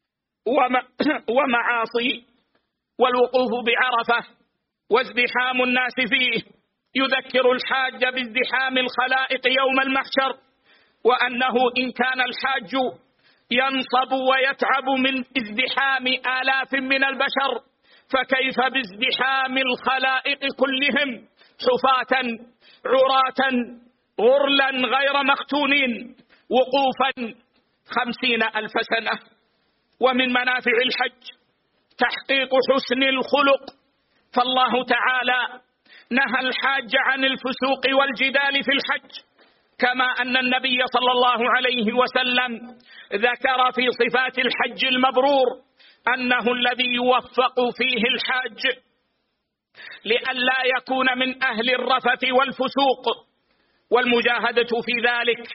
ومعاصي. والوقوف بعرفة وازدحام الناس فيه يذكر الحاج بازدحام الخلائق يوم المحشر، وأنه إن كان الحاج ينصب ويتعب من ازدحام آلاف من البشر، فكيف بازدحام الخلائق كلهم حفاة عراة غرلا غير مختونين وقوفا 50,000 سنة. ومن منافع الحج تحقيق حسن الخلق، فالله تعالى نهى الحاج عن الفسوق والجدال في الحج، كما أن النبي صلى الله عليه وسلم ذكر في صفات الحج المبرور أنه الذي يوفق فيه الحاج لئلا يكون من أهل الرفث والفسوق والمجاهدة في ذلك،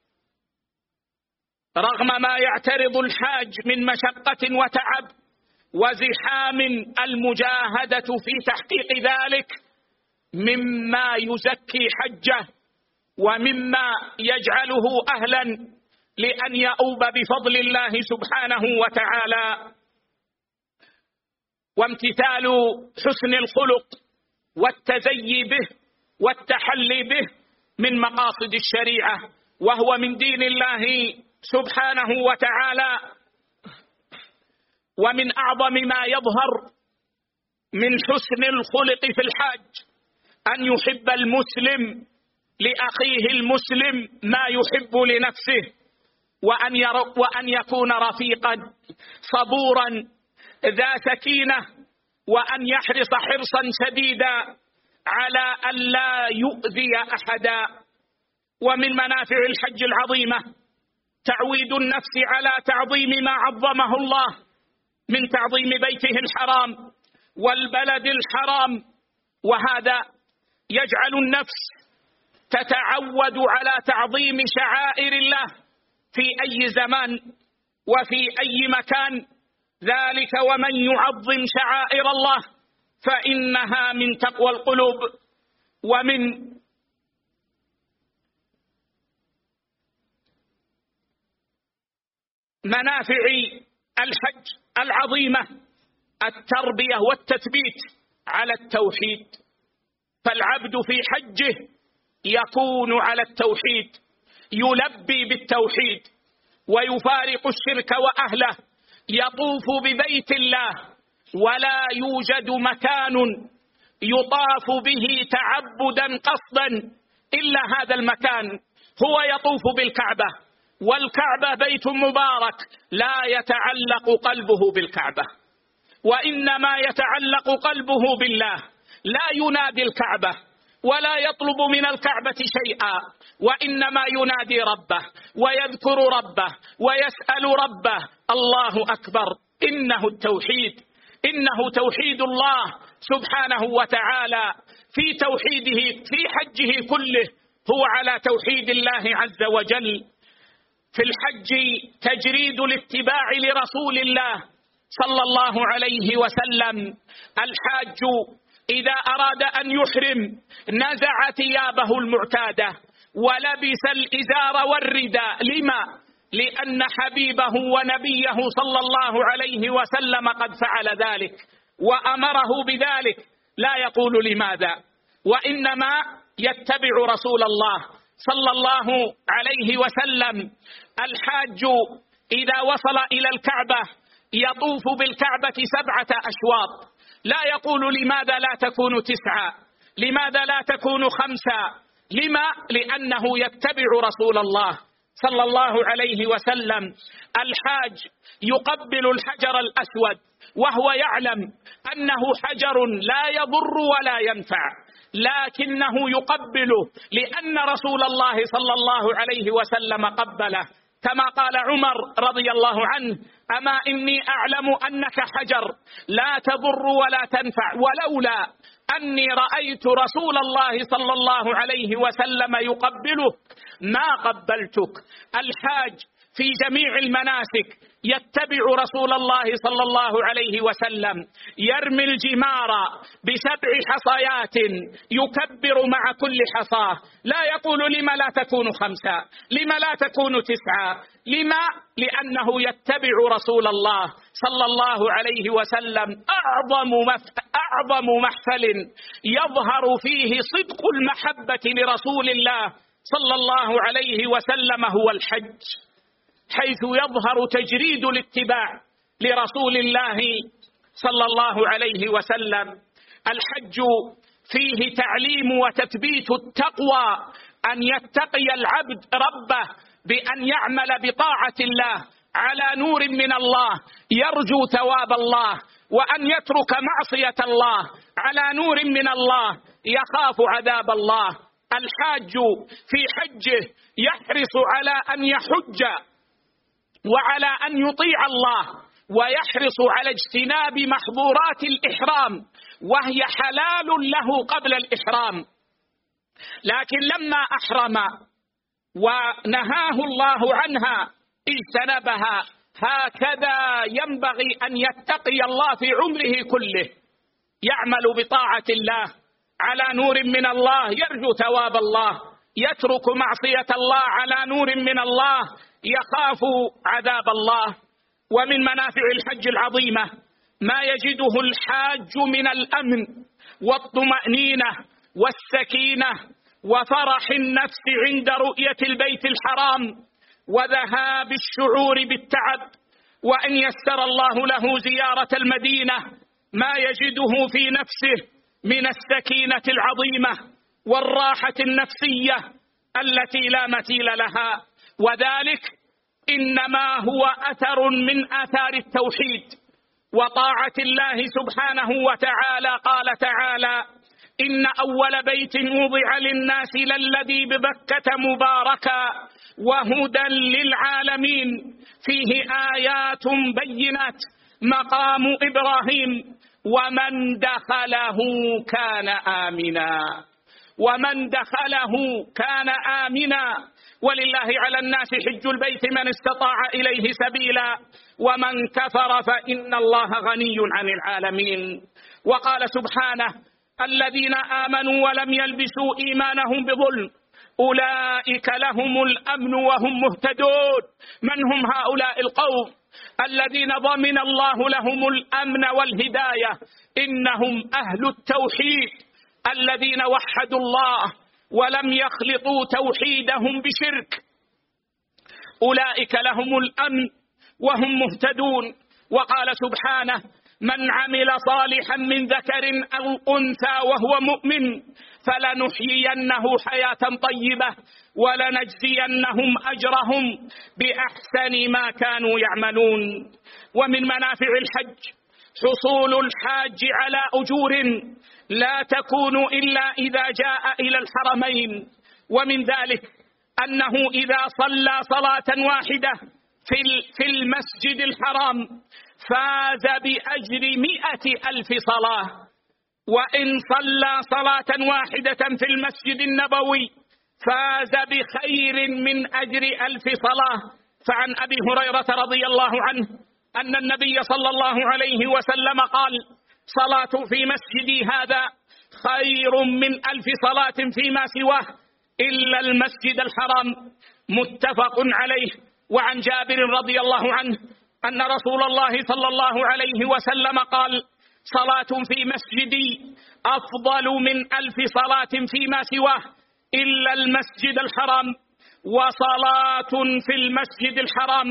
رغم ما يعترض الحاج من مشقة وتعب وزحام، المجاهدة في تحقيق ذلك مما يزكي حجه ومما يجعله أهلا لأن يؤوب بفضل الله سبحانه وتعالى. وامتثال حسن الخلق والتزيي به والتحلي به من مقاصد الشريعة، وهو من دين الله سبحانه وتعالى. ومن أعظم ما يظهر من حسن الخلق في الحاج أن يحب المسلم لأخيه المسلم ما يحب لنفسه، وأن يكون رفيقا صبورا ذا سكينة، وأن يحرص حرصا شديدا على أن لا يؤذي أحدا. ومن منافع الحج العظيمة تعويد النفس على تعظيم ما عظمه الله من تعظيم بيته الحرام والبلد الحرام، وهذا يجعل النفس تتعود على تعظيم شعائر الله في أي زمان وفي أي مكان. ذلك ومن يعظم شعائر الله فإنها من تقوى القلوب. ومن منافع الحج العظيمة التربية والتثبيت على التوحيد، فالعبد في حجه يكون على التوحيد، يلبي بالتوحيد ويفارق الشرك وأهله، يطوف ببيت الله ولا يوجد مكان يطاف به تعبدا قصدا إلا هذا المكان، هو يطوف بالكعبة، والكعبة بيت مبارك لا يتعلق قلبه بالكعبة، وإنما يتعلق قلبه بالله، لا ينادي الكعبة ولا يطلب من الكعبة شيئا، وإنما ينادي ربه ويذكر ربه ويسأل ربه. الله أكبر، إنه التوحيد، إنه توحيد الله سبحانه وتعالى. في توحيده في حجه كله هو على توحيد الله عز وجل. في الحج تجريد الاتباع لرسول الله صلى الله عليه وسلم. الحاج إذا أراد أن يحرم نزع ثيابه المعتادة ولبس الإزار والرداء. لما؟ لأن حبيبه ونبيه صلى الله عليه وسلم قد فعل ذلك وأمره بذلك، لا يقول لماذا، وإنما يتبع رسول الله صلى الله عليه وسلم. الحاج إذا وصل إلى الكعبة يطوف بالكعبة 7 أشواط، لا يقول لماذا لا تكون 9، لماذا لا تكون 5، لما؟ لأنه يتبع رسول الله صلى الله عليه وسلم. الحاج يقبل الحجر الأسود وهو يعلم أنه حجر لا يضر ولا ينفع، لكنه يقبله لأن رسول الله صلى الله عليه وسلم قبله، كما قال عمر رضي الله عنه: أما إني أعلم أنك حجر لا تضر ولا تنفع، ولولا أني رأيت رسول الله صلى الله عليه وسلم يقبلك ما قبلتك. الحاج في جميع المناسك يتبع رسول الله صلى الله عليه وسلم، يرمي الجمار ب7 حصيات يكبر مع كل حصاه، لا يقول لما لا تكون 5، لما لا تكون 9، لما؟ لأنه يتبع رسول الله صلى الله عليه وسلم. أعظم محفل يظهر فيه صدق المحبة لرسول الله صلى الله عليه وسلم هو الحج، حيث يظهر تجريد الاتباع لرسول الله صلى الله عليه وسلم. الحج فيه تعليم وتثبيت التقوى، أن يتقي العبد ربه بأن يعمل بطاعة الله على نور من الله يرجو ثواب الله، وأن يترك معصية الله على نور من الله يخاف عذاب الله. الحاج في حجه يحرص على أن يحج وعلى أن يطيع الله، ويحرص على اجتناب محظورات الإحرام وهي حلال له قبل الإحرام، لكن لما أحرم ونهاه الله عنها اجتنبها. هكذا ينبغي أن يتقي الله في عمره كله، يعمل بطاعة الله على نور من الله يرجو ثواب الله، يترك معصية الله على نور من الله يخاف عذاب الله. ومن منافع الحج العظيمة ما يجده الحاج من الأمن والطمأنينة والسكينة وفرح النفس عند رؤية البيت الحرام وذهاب الشعور بالتعب. وأن يسر الله له زيارة المدينة ما يجده في نفسه من السكينة العظيمة والراحة النفسية التي لا مثيل لها، وذلك إنما هو أثر من آثار التوحيد وطاعة الله سبحانه وتعالى. قال تعالى: إن أول بيت وضع للناس للذي ببكة مباركا وهدى للعالمين فيه آيات بينات مقام إبراهيم ومن دخله كان آمنا ومن دخله كان آمنا ولله على الناس حج البيت من استطاع إليه سبيلا ومن كفر فإن الله غني عن العالمين. وقال سبحانه الذين آمنوا ولم يلبسوا إيمانهم بظلم أولئك لهم الأمن وهم مهتدون. من هم هؤلاء القوم الذين ضمن الله لهم الأمن والهداية؟ إنهم أهل التوحيد الذين وحدوا الله ولم يخلطوا توحيدهم بشرك، أولئك لهم الأمن وهم مهتدون. وقال سبحانه من عمل صالحا من ذكر أو أنثى وهو مؤمن فلنحيينه حياة طيبة ولنجزينهم أجرهم بأحسن ما كانوا يعملون. ومن منافع الحج حصول الحاج على أجور لا تكون إلا إذا جاء إلى الحرمين، ومن ذلك أنه إذا صلى صلاة واحدة في المسجد الحرام فاز بأجر 100,000 صلاة، وإن صلى صلاة واحدة في المسجد النبوي فاز بخير من أجر 1000 صلاة. فعن أبي هريرة رضي الله عنه أن النبي صلى الله عليه وسلم قال صلاة في مسجدي هذا خير من 1000 صلاة فيما سواه إلا المسجد الحرام، متفق عليه. وعن جابر رضي الله عنه أن رسول الله صلى الله عليه وسلم قال صلاة في مسجدي أفضل من 1000 صلاة فيما سواه إلا المسجد الحرام، وصلاة في المسجد الحرام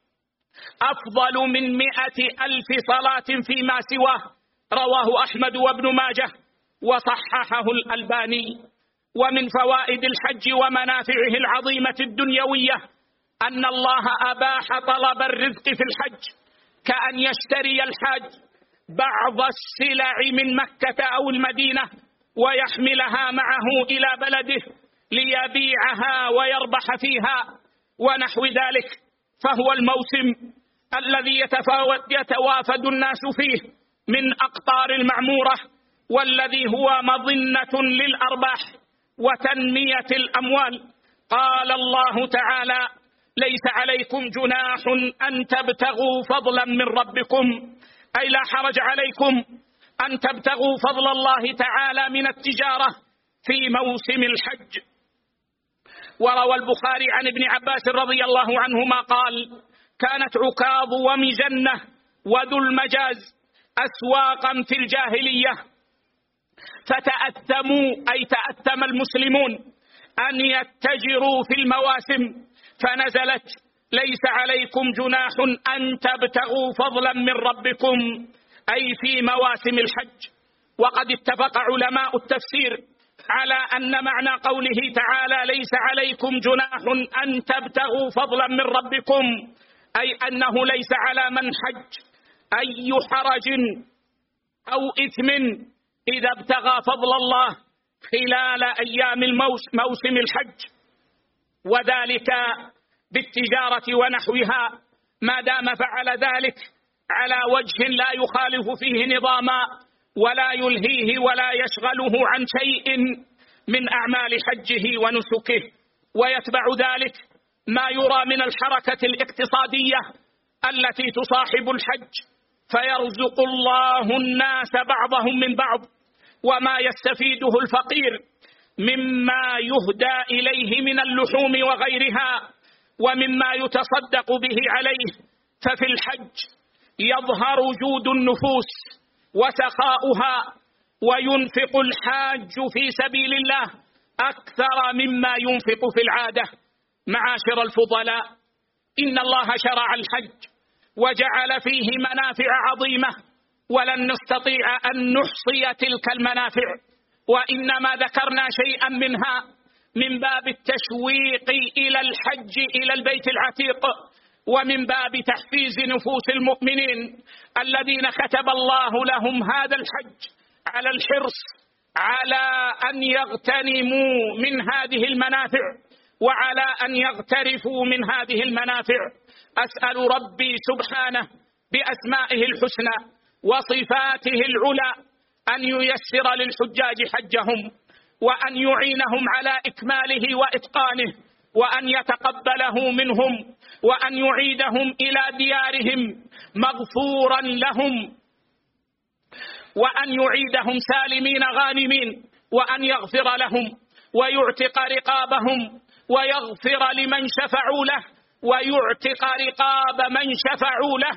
أفضل من 100,000 صلاة فيما سواه. رواه أحمد وابن ماجه وصححه الألباني. ومن فوائد الحج ومنافعه العظيمة الدنيوية أن الله أباح طلب الرزق في الحج، كأن يشتري الحاج بعض السلع من مكة أو المدينة ويحملها معه إلى بلده ليبيعها ويربح فيها ونحو ذلك. فهو الموسم الذي يتوافد الناس فيه من أقطار المعمورة، والذي هو مظنة للأرباح وتنمية الأموال. قال الله تعالى ليس عليكم جناح أن تبتغوا فضلا من ربكم، أي لا حرج عليكم أن تبتغوا فضل الله تعالى من التجارة في موسم الحج. وروى البخاري عن ابن عباس رضي الله عنهما قال كانت عكاظ ومجنة وذو المجاز أسواقا في الجاهلية، فتأثموا أي تأثم المسلمون أن يتجروا في المواسم، فنزلت ليس عليكم جناح أن تبتغوا فضلا من ربكم، أي في مواسم الحج. وقد اتفق علماء التفسير على أن معنى قوله تعالى ليس عليكم جناح أن تبتغوا فضلا من ربكم أي أنه ليس على من حج أي حرج أو إثم إذا ابتغى فضل الله خلال أيام موسم الحج، وذلك بالتجارة ونحوها ما دام فعل ذلك على وجه لا يخالف فيه نظاما ولا يلهيه ولا يشغله عن شيء من أعمال حجه ونسكه. ويتبع ذلك ما يرى من الحركة الاقتصادية التي تصاحب الحج، فيرزق الله الناس بعضهم من بعض، وما يستفيده الفقير مما يهدى إليه من اللحوم وغيرها ومما يتصدق به عليه. ففي الحج يظهر جود النفوس وسخاؤها، وينفق الحاج في سبيل الله أكثر مما ينفق في العادة. معاشر الفضلاء، إن الله شرع الحج وجعل فيه منافع عظيمة ولن نستطيع أن نحصي تلك المنافع، وإنما ذكرنا شيئا منها من باب التشويق إلى الحج إلى البيت العتيق، ومن باب تحفيز نفوس المؤمنين الذين كتب الله لهم هذا الحج على الحرص على أن يغتنموا من هذه المنافع وعلى أن يغترفوا من هذه المنافع. أسأل ربي سبحانه بأسمائه الحسنى وصفاته العلى أن ييسر للحجاج حجهم، وأن يعينهم على إكماله وإتقانه، وأن يتقبله منهم، وأن يعيدهم إلى ديارهم مغفورا لهم، وأن يعيدهم سالمين غانمين، وأن يغفر لهم ويعتق رقابهم، ويغفر لمن شفعوا له ويعتق رقاب من شفعوا له،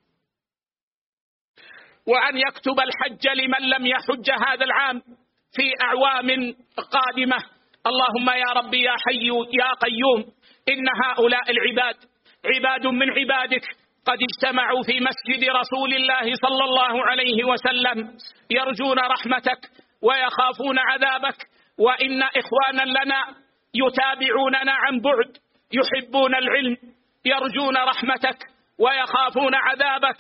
وأن يكتب الحج لمن لم يحج هذا العام في أعوام قادمة. اللهم يا ربي يا حي يا قيوم، إن هؤلاء العباد عباد من عبادك قد اجتمعوا في مسجد رسول الله صلى الله عليه وسلم يرجون رحمتك ويخافون عذابك، وإن إخوانا لنا يتابعوننا عن بعد يحبون العلم يرجون رحمتك ويخافون عذابك.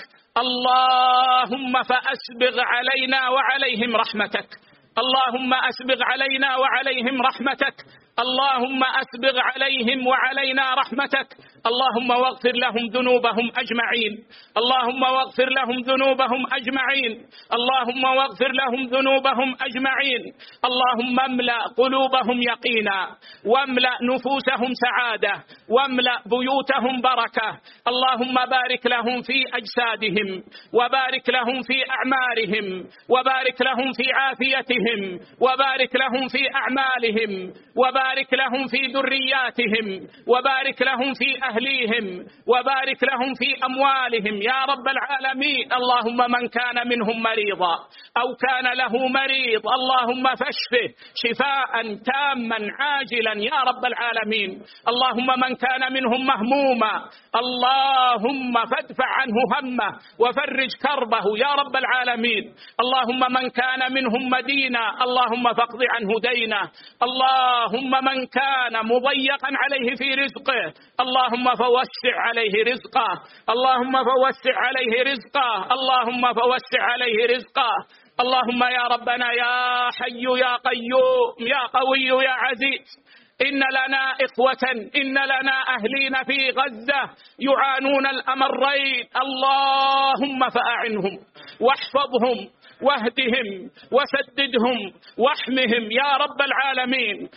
اللهم فأسبغ علينا وعليهم رحمتك، اللهم أسبغ علينا وعليهم رحمتك، اللهم أسبغ عليهم وعلينا رحمتك. اللهم واغفر لهم ذنوبهم أجمعين، اللهم واغفر لهم ذنوبهم أجمعين، اللهم واغفر لهم ذنوبهم أجمعين. اللهم املأ قلوبهم يقينا، واملأ نفوسهم سعادة، واملأ بيوتهم بركة. اللهم بارك لهم في أجسادهم، وبارك لهم في أعمارهم، وبارك لهم في عافيتهم، وبارك لهم في أعمالهم، وبارك لهم في ذرياتهم، وبارك لهم في أهليهم، وبارك لهم في أموالهم يا رب العالمين. اللهم من كان منهم مريضا أو كان له مريض اللهم فاشفه شفاء تاما عاجلا يا رب العالمين. اللهم من كان منهم مهموما اللهم فادفع عنه همه وفرج كربه يا رب العالمين. اللهم من كان منهم مدينا اللهم فاقض عنه دينه. اللهم من كان مضيقا عليه في رزقه اللهم فوسع عليه رزقه، اللهم فوسع عليه رزقه، اللهم فوسع عليه رزقه. اللهم يا ربنا يا حي يا قيوم يا قوي يا عزيز، إن لنا إخوة، إن لنا أهلين في غزة يعانون الأمرين، اللهم فأعنهم واحفظهم واهدهم وسددهم واحمهم يا رب العالمين.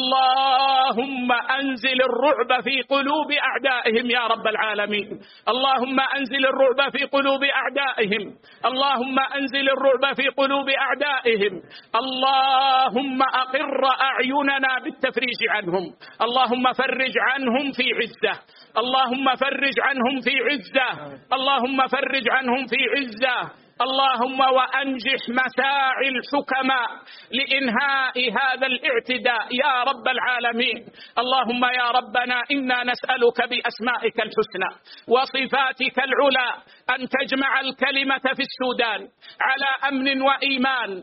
اللهم أنزل الرعب في قلوب أعدائهم يا رب العالمين، اللهم أنزل الرعب في قلوب أعدائهم، اللهم أنزل الرعب في قلوب أعدائهم. اللهم أقر أعيننا بالتفريج عنهم، اللهم فرج عنهم في عزة، اللهم فرج عنهم في عزة، اللهم فرج عنهم في عزة. اللهم وأنجح مساعي الحكماء لإنهاء هذا الاعتداء يا رب العالمين. اللهم يا ربنا إنا نسألك بأسمائك الحسنى وصفاتك العلى أن تجمع الكلمة في السودان على أمن وإيمان.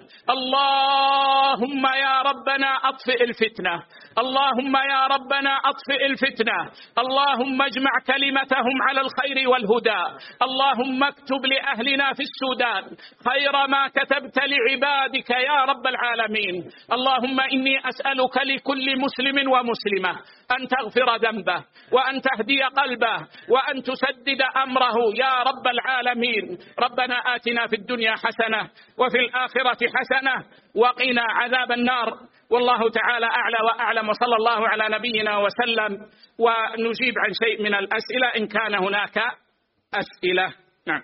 اللهم يا ربنا أطفئ الفتنة، اللهم يا ربنا أطفئ الفتنة، اللهم اجمع كلمتهم على الخير والهدى. اللهم اكتب لأهلنا في السودان خير ما كتبت لعبادك يا رب العالمين. اللهم إني أسألك لكل مسلم ومسلمة أن تغفر ذنبه وأن تهدي قلبه وأن تسدد أمره يا رب العالمين. ربنا آتنا في الدنيا حسنة وفي الآخرة حسنة وقنا عذاب النار. والله تعالى أعلى وأعلم، وصلى الله على نبينا وسلم. ونجيب عن شيء من الأسئلة إن كان هناك أسئلة. نعم.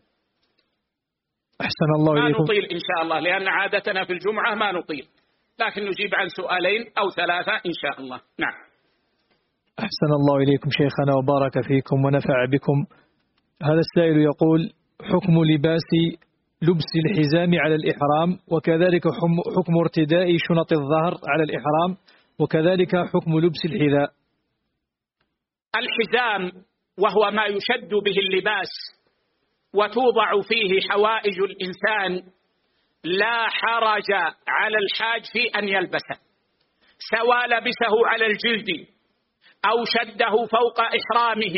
أحسن الله إليكم. ما نطيل إن شاء الله لأن عادتنا في الجمعة ما نطيل، لكن نجيب عن سؤالين أو ثلاثة إن شاء الله. نعم. أحسن الله إليكم شيخنا وبارك فيكم ونفع بكم. هذا السائل يقول: حكم لباس لبس الحزام على الإحرام، وكذلك حكم ارتداء شنط الظهر على الإحرام، وكذلك حكم لبس الحذاء. الحزام وهو ما يشد به اللباس وتوضع فيه حوائج الإنسان لا حرج على الحاج في أن يلبسه، سواء لبسه على الجلد أو شده فوق إحرامه،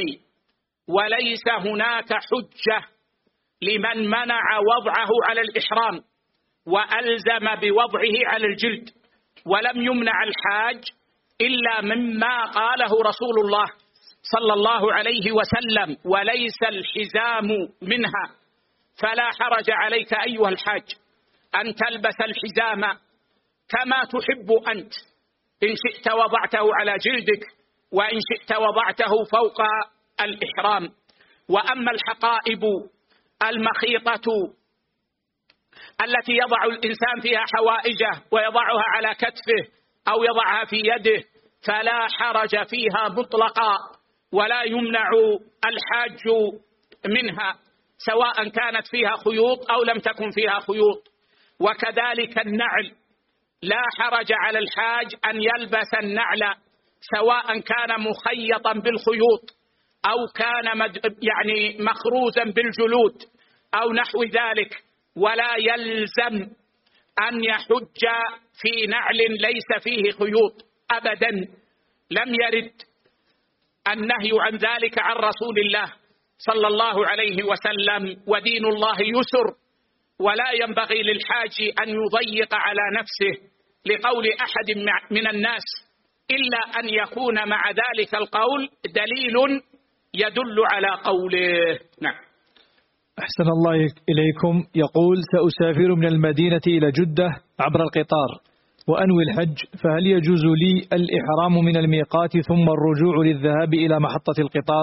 وليس هناك حجة لمن منع وضعه على الإحرام، وألزم بوضعه على الجلد، ولم يمنع الحاج إلا مما قاله رسول الله صلى الله عليه وسلم: وليس الحزام منها. فلا حرج عليك أيها الحاج أن تلبس الحزام كما تحب أنت، إن شئت وضعته على جلدك، وإن شئت وضعته فوق الإحرام. وأما الحقائب المخيطة التي يضع الإنسان فيها حوائجه ويضعها على كتفه أو يضعها في يده فلا حرج فيها مطلقا، ولا يمنع الحاج منها سواء كانت فيها خيوط أو لم تكن فيها خيوط. وكذلك النعل، لا حرج على الحاج أن يلبس النعل سواء كان مخيطا بالخيوط أو كان يعني مخروزا بالجلود أو نحو ذلك، ولا يلزم أن يحج في نعل ليس فيه خيوط أبدا. لم يرد النهي عن ذلك عن رسول الله صلى الله عليه وسلم، ودين الله يسر، ولا ينبغي للحاج أن يضيق على نفسه لقول أحد من الناس، إلا أن يكون مع ذلك القول دليل يدل على قوله. نعم. أحسن الله إليكم. يقول: سأسافر من المدينة إلى جدة عبر القطار وأنوي الحج، فهل يجوز لي الإحرام من الميقات ثم الرجوع للذهاب إلى محطة القطار؟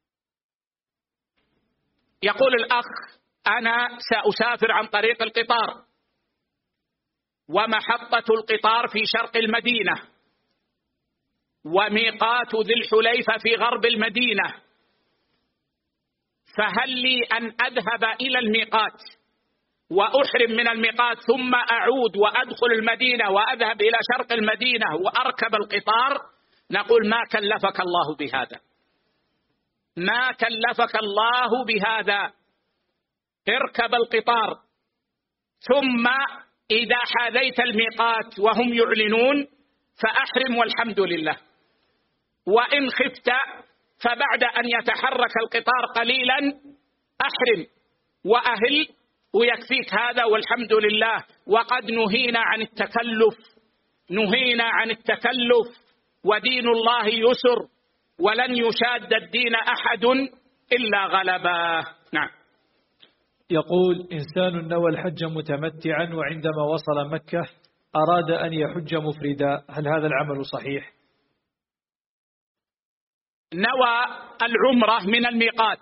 يقول الأخ: أنا سأسافر عن طريق القطار، ومحطة القطار في شرق المدينة، وميقات ذي الحليفة في غرب المدينة، فهل لي أن أذهب إلى الميقات وأحرم من الميقات ثم أعود وأدخل المدينة وأذهب إلى شرق المدينة وأركب القطار؟ نقول: ما كلفك الله بهذا، ما كلفك الله بهذا. اركب القطار، ثم إذا حاذيت الميقات وهم يعلنون فأحرم والحمد لله. وإن خفت فبعد أن يتحرك القطار قليلا أحرم وأهل، ويكفيك هذا والحمد لله. وقد نهينا عن التكلف، نهينا عن التكلف، ودين الله يسر، ولن يشاد الدين أحد إلا غلبه. نعم. يقول: إنسان نوى الحج متمتعا، وعندما وصل مكة أراد أن يحج مفردا، هل هذا العمل صحيح؟ نوى العمرة من الميقات،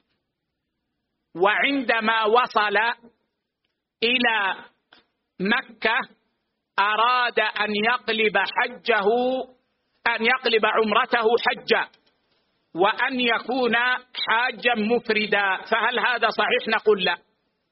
وعندما وصل إلى مكة أراد أن يقلب عمرته حجا، وأن يكون حاجا مفردا، فهل هذا صحيح؟ نقول لا،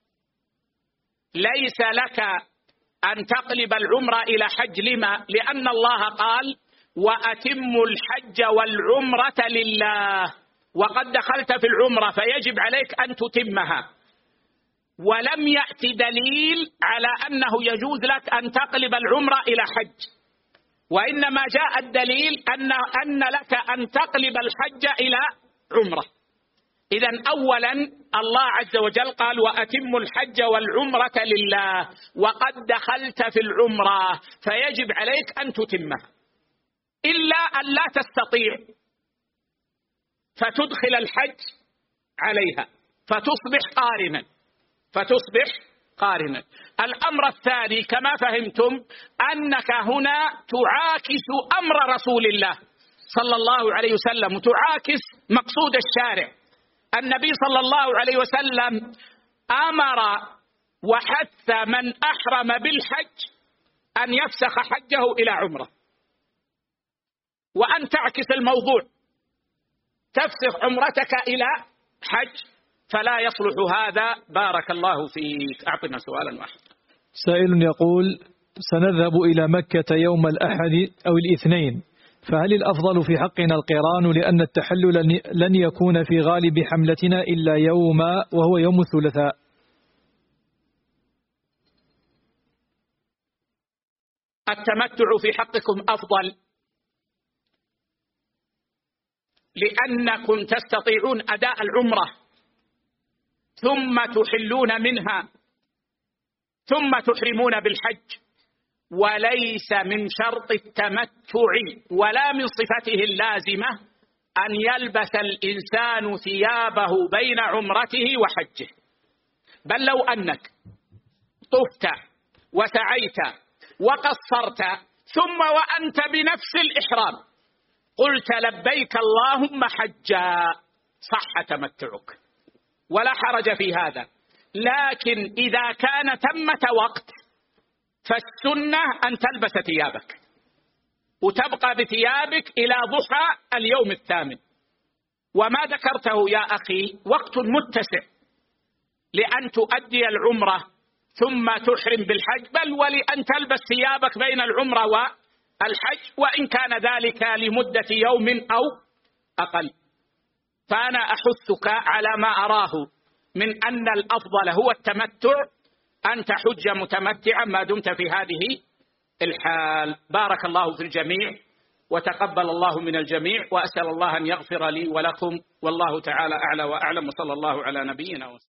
ليس لك أن تقلب العمرة إلى حج. لما؟ لأن الله قال: وأتموا الحج والعمرة لله، وقد دخلت في العمرة فيجب عليك أن تتمها. ولم يأتي دليل على أنه يجوز لك أن تقلب العمرة إلى حج، وإنما جاء الدليل أن لك أن تقلب الحج إلى عمرة. إذن أولا الله عز وجل قال: وأتموا الحج والعمرة لله، وقد دخلت في العمرة فيجب عليك أن تتمها، إلا أن لا تستطيع فتدخل الحج عليها فتصبح قارنا. الأمر الثاني كما فهمتم أنك هنا تعاكس أمر رسول الله صلى الله عليه وسلم، وتعاكس مقصود الشارع. النبي صلى الله عليه وسلم أمر وحث من أحرم بالحج أن يفسخ حجه إلى عمرة، وأن تعكس الموضوع، تفسخ عمرتك إلى حج، فلا يصلح هذا. بارك الله فيك. أعطنا سؤالا واحد. سائل يقول: سنذهب إلى مكة يوم الأحد أو الاثنين، فهل الأفضل في حقنا القران، لأن التحلل لن يكون في غالب حملتنا إلا يوما وهو يوم الثلاثاء؟ التمتع في حقكم أفضل، لأنكم تستطيعون أداء العمرة ثم تحلون منها ثم تحرمون بالحج. وليس من شرط التمتع ولا من صفته اللازمة أن يلبس الإنسان ثيابه بين عمرته وحجه، بل لو أنك طفت وسعيت وقصرت ثم وأنت بنفس الإحرام قلت لبيك اللهم حجا صح تمتعك ولا حرج في هذا. لكن إذا كان ثمة وقت فالسنة أن تلبس ثيابك وتبقى بثيابك إلى ضحى اليوم الثامن. وما ذكرته يا أخي وقت متسع لأن تؤدي العمرة ثم تحرم بالحج، بل ولأن تلبس ثيابك بين العمرة والحج، وإن كان ذلك لمدة يوم أو أقل. فأنا أحثك على ما أراه من أن الأفضل هو التمتع، أن تحج متمتعا ما دمت في هذه الحال. بارك الله في الجميع وتقبل الله من الجميع، وأسأل الله أن يغفر لي ولكم، والله تعالى أعلى وأعلم، وصلى الله على نبينا وسلم.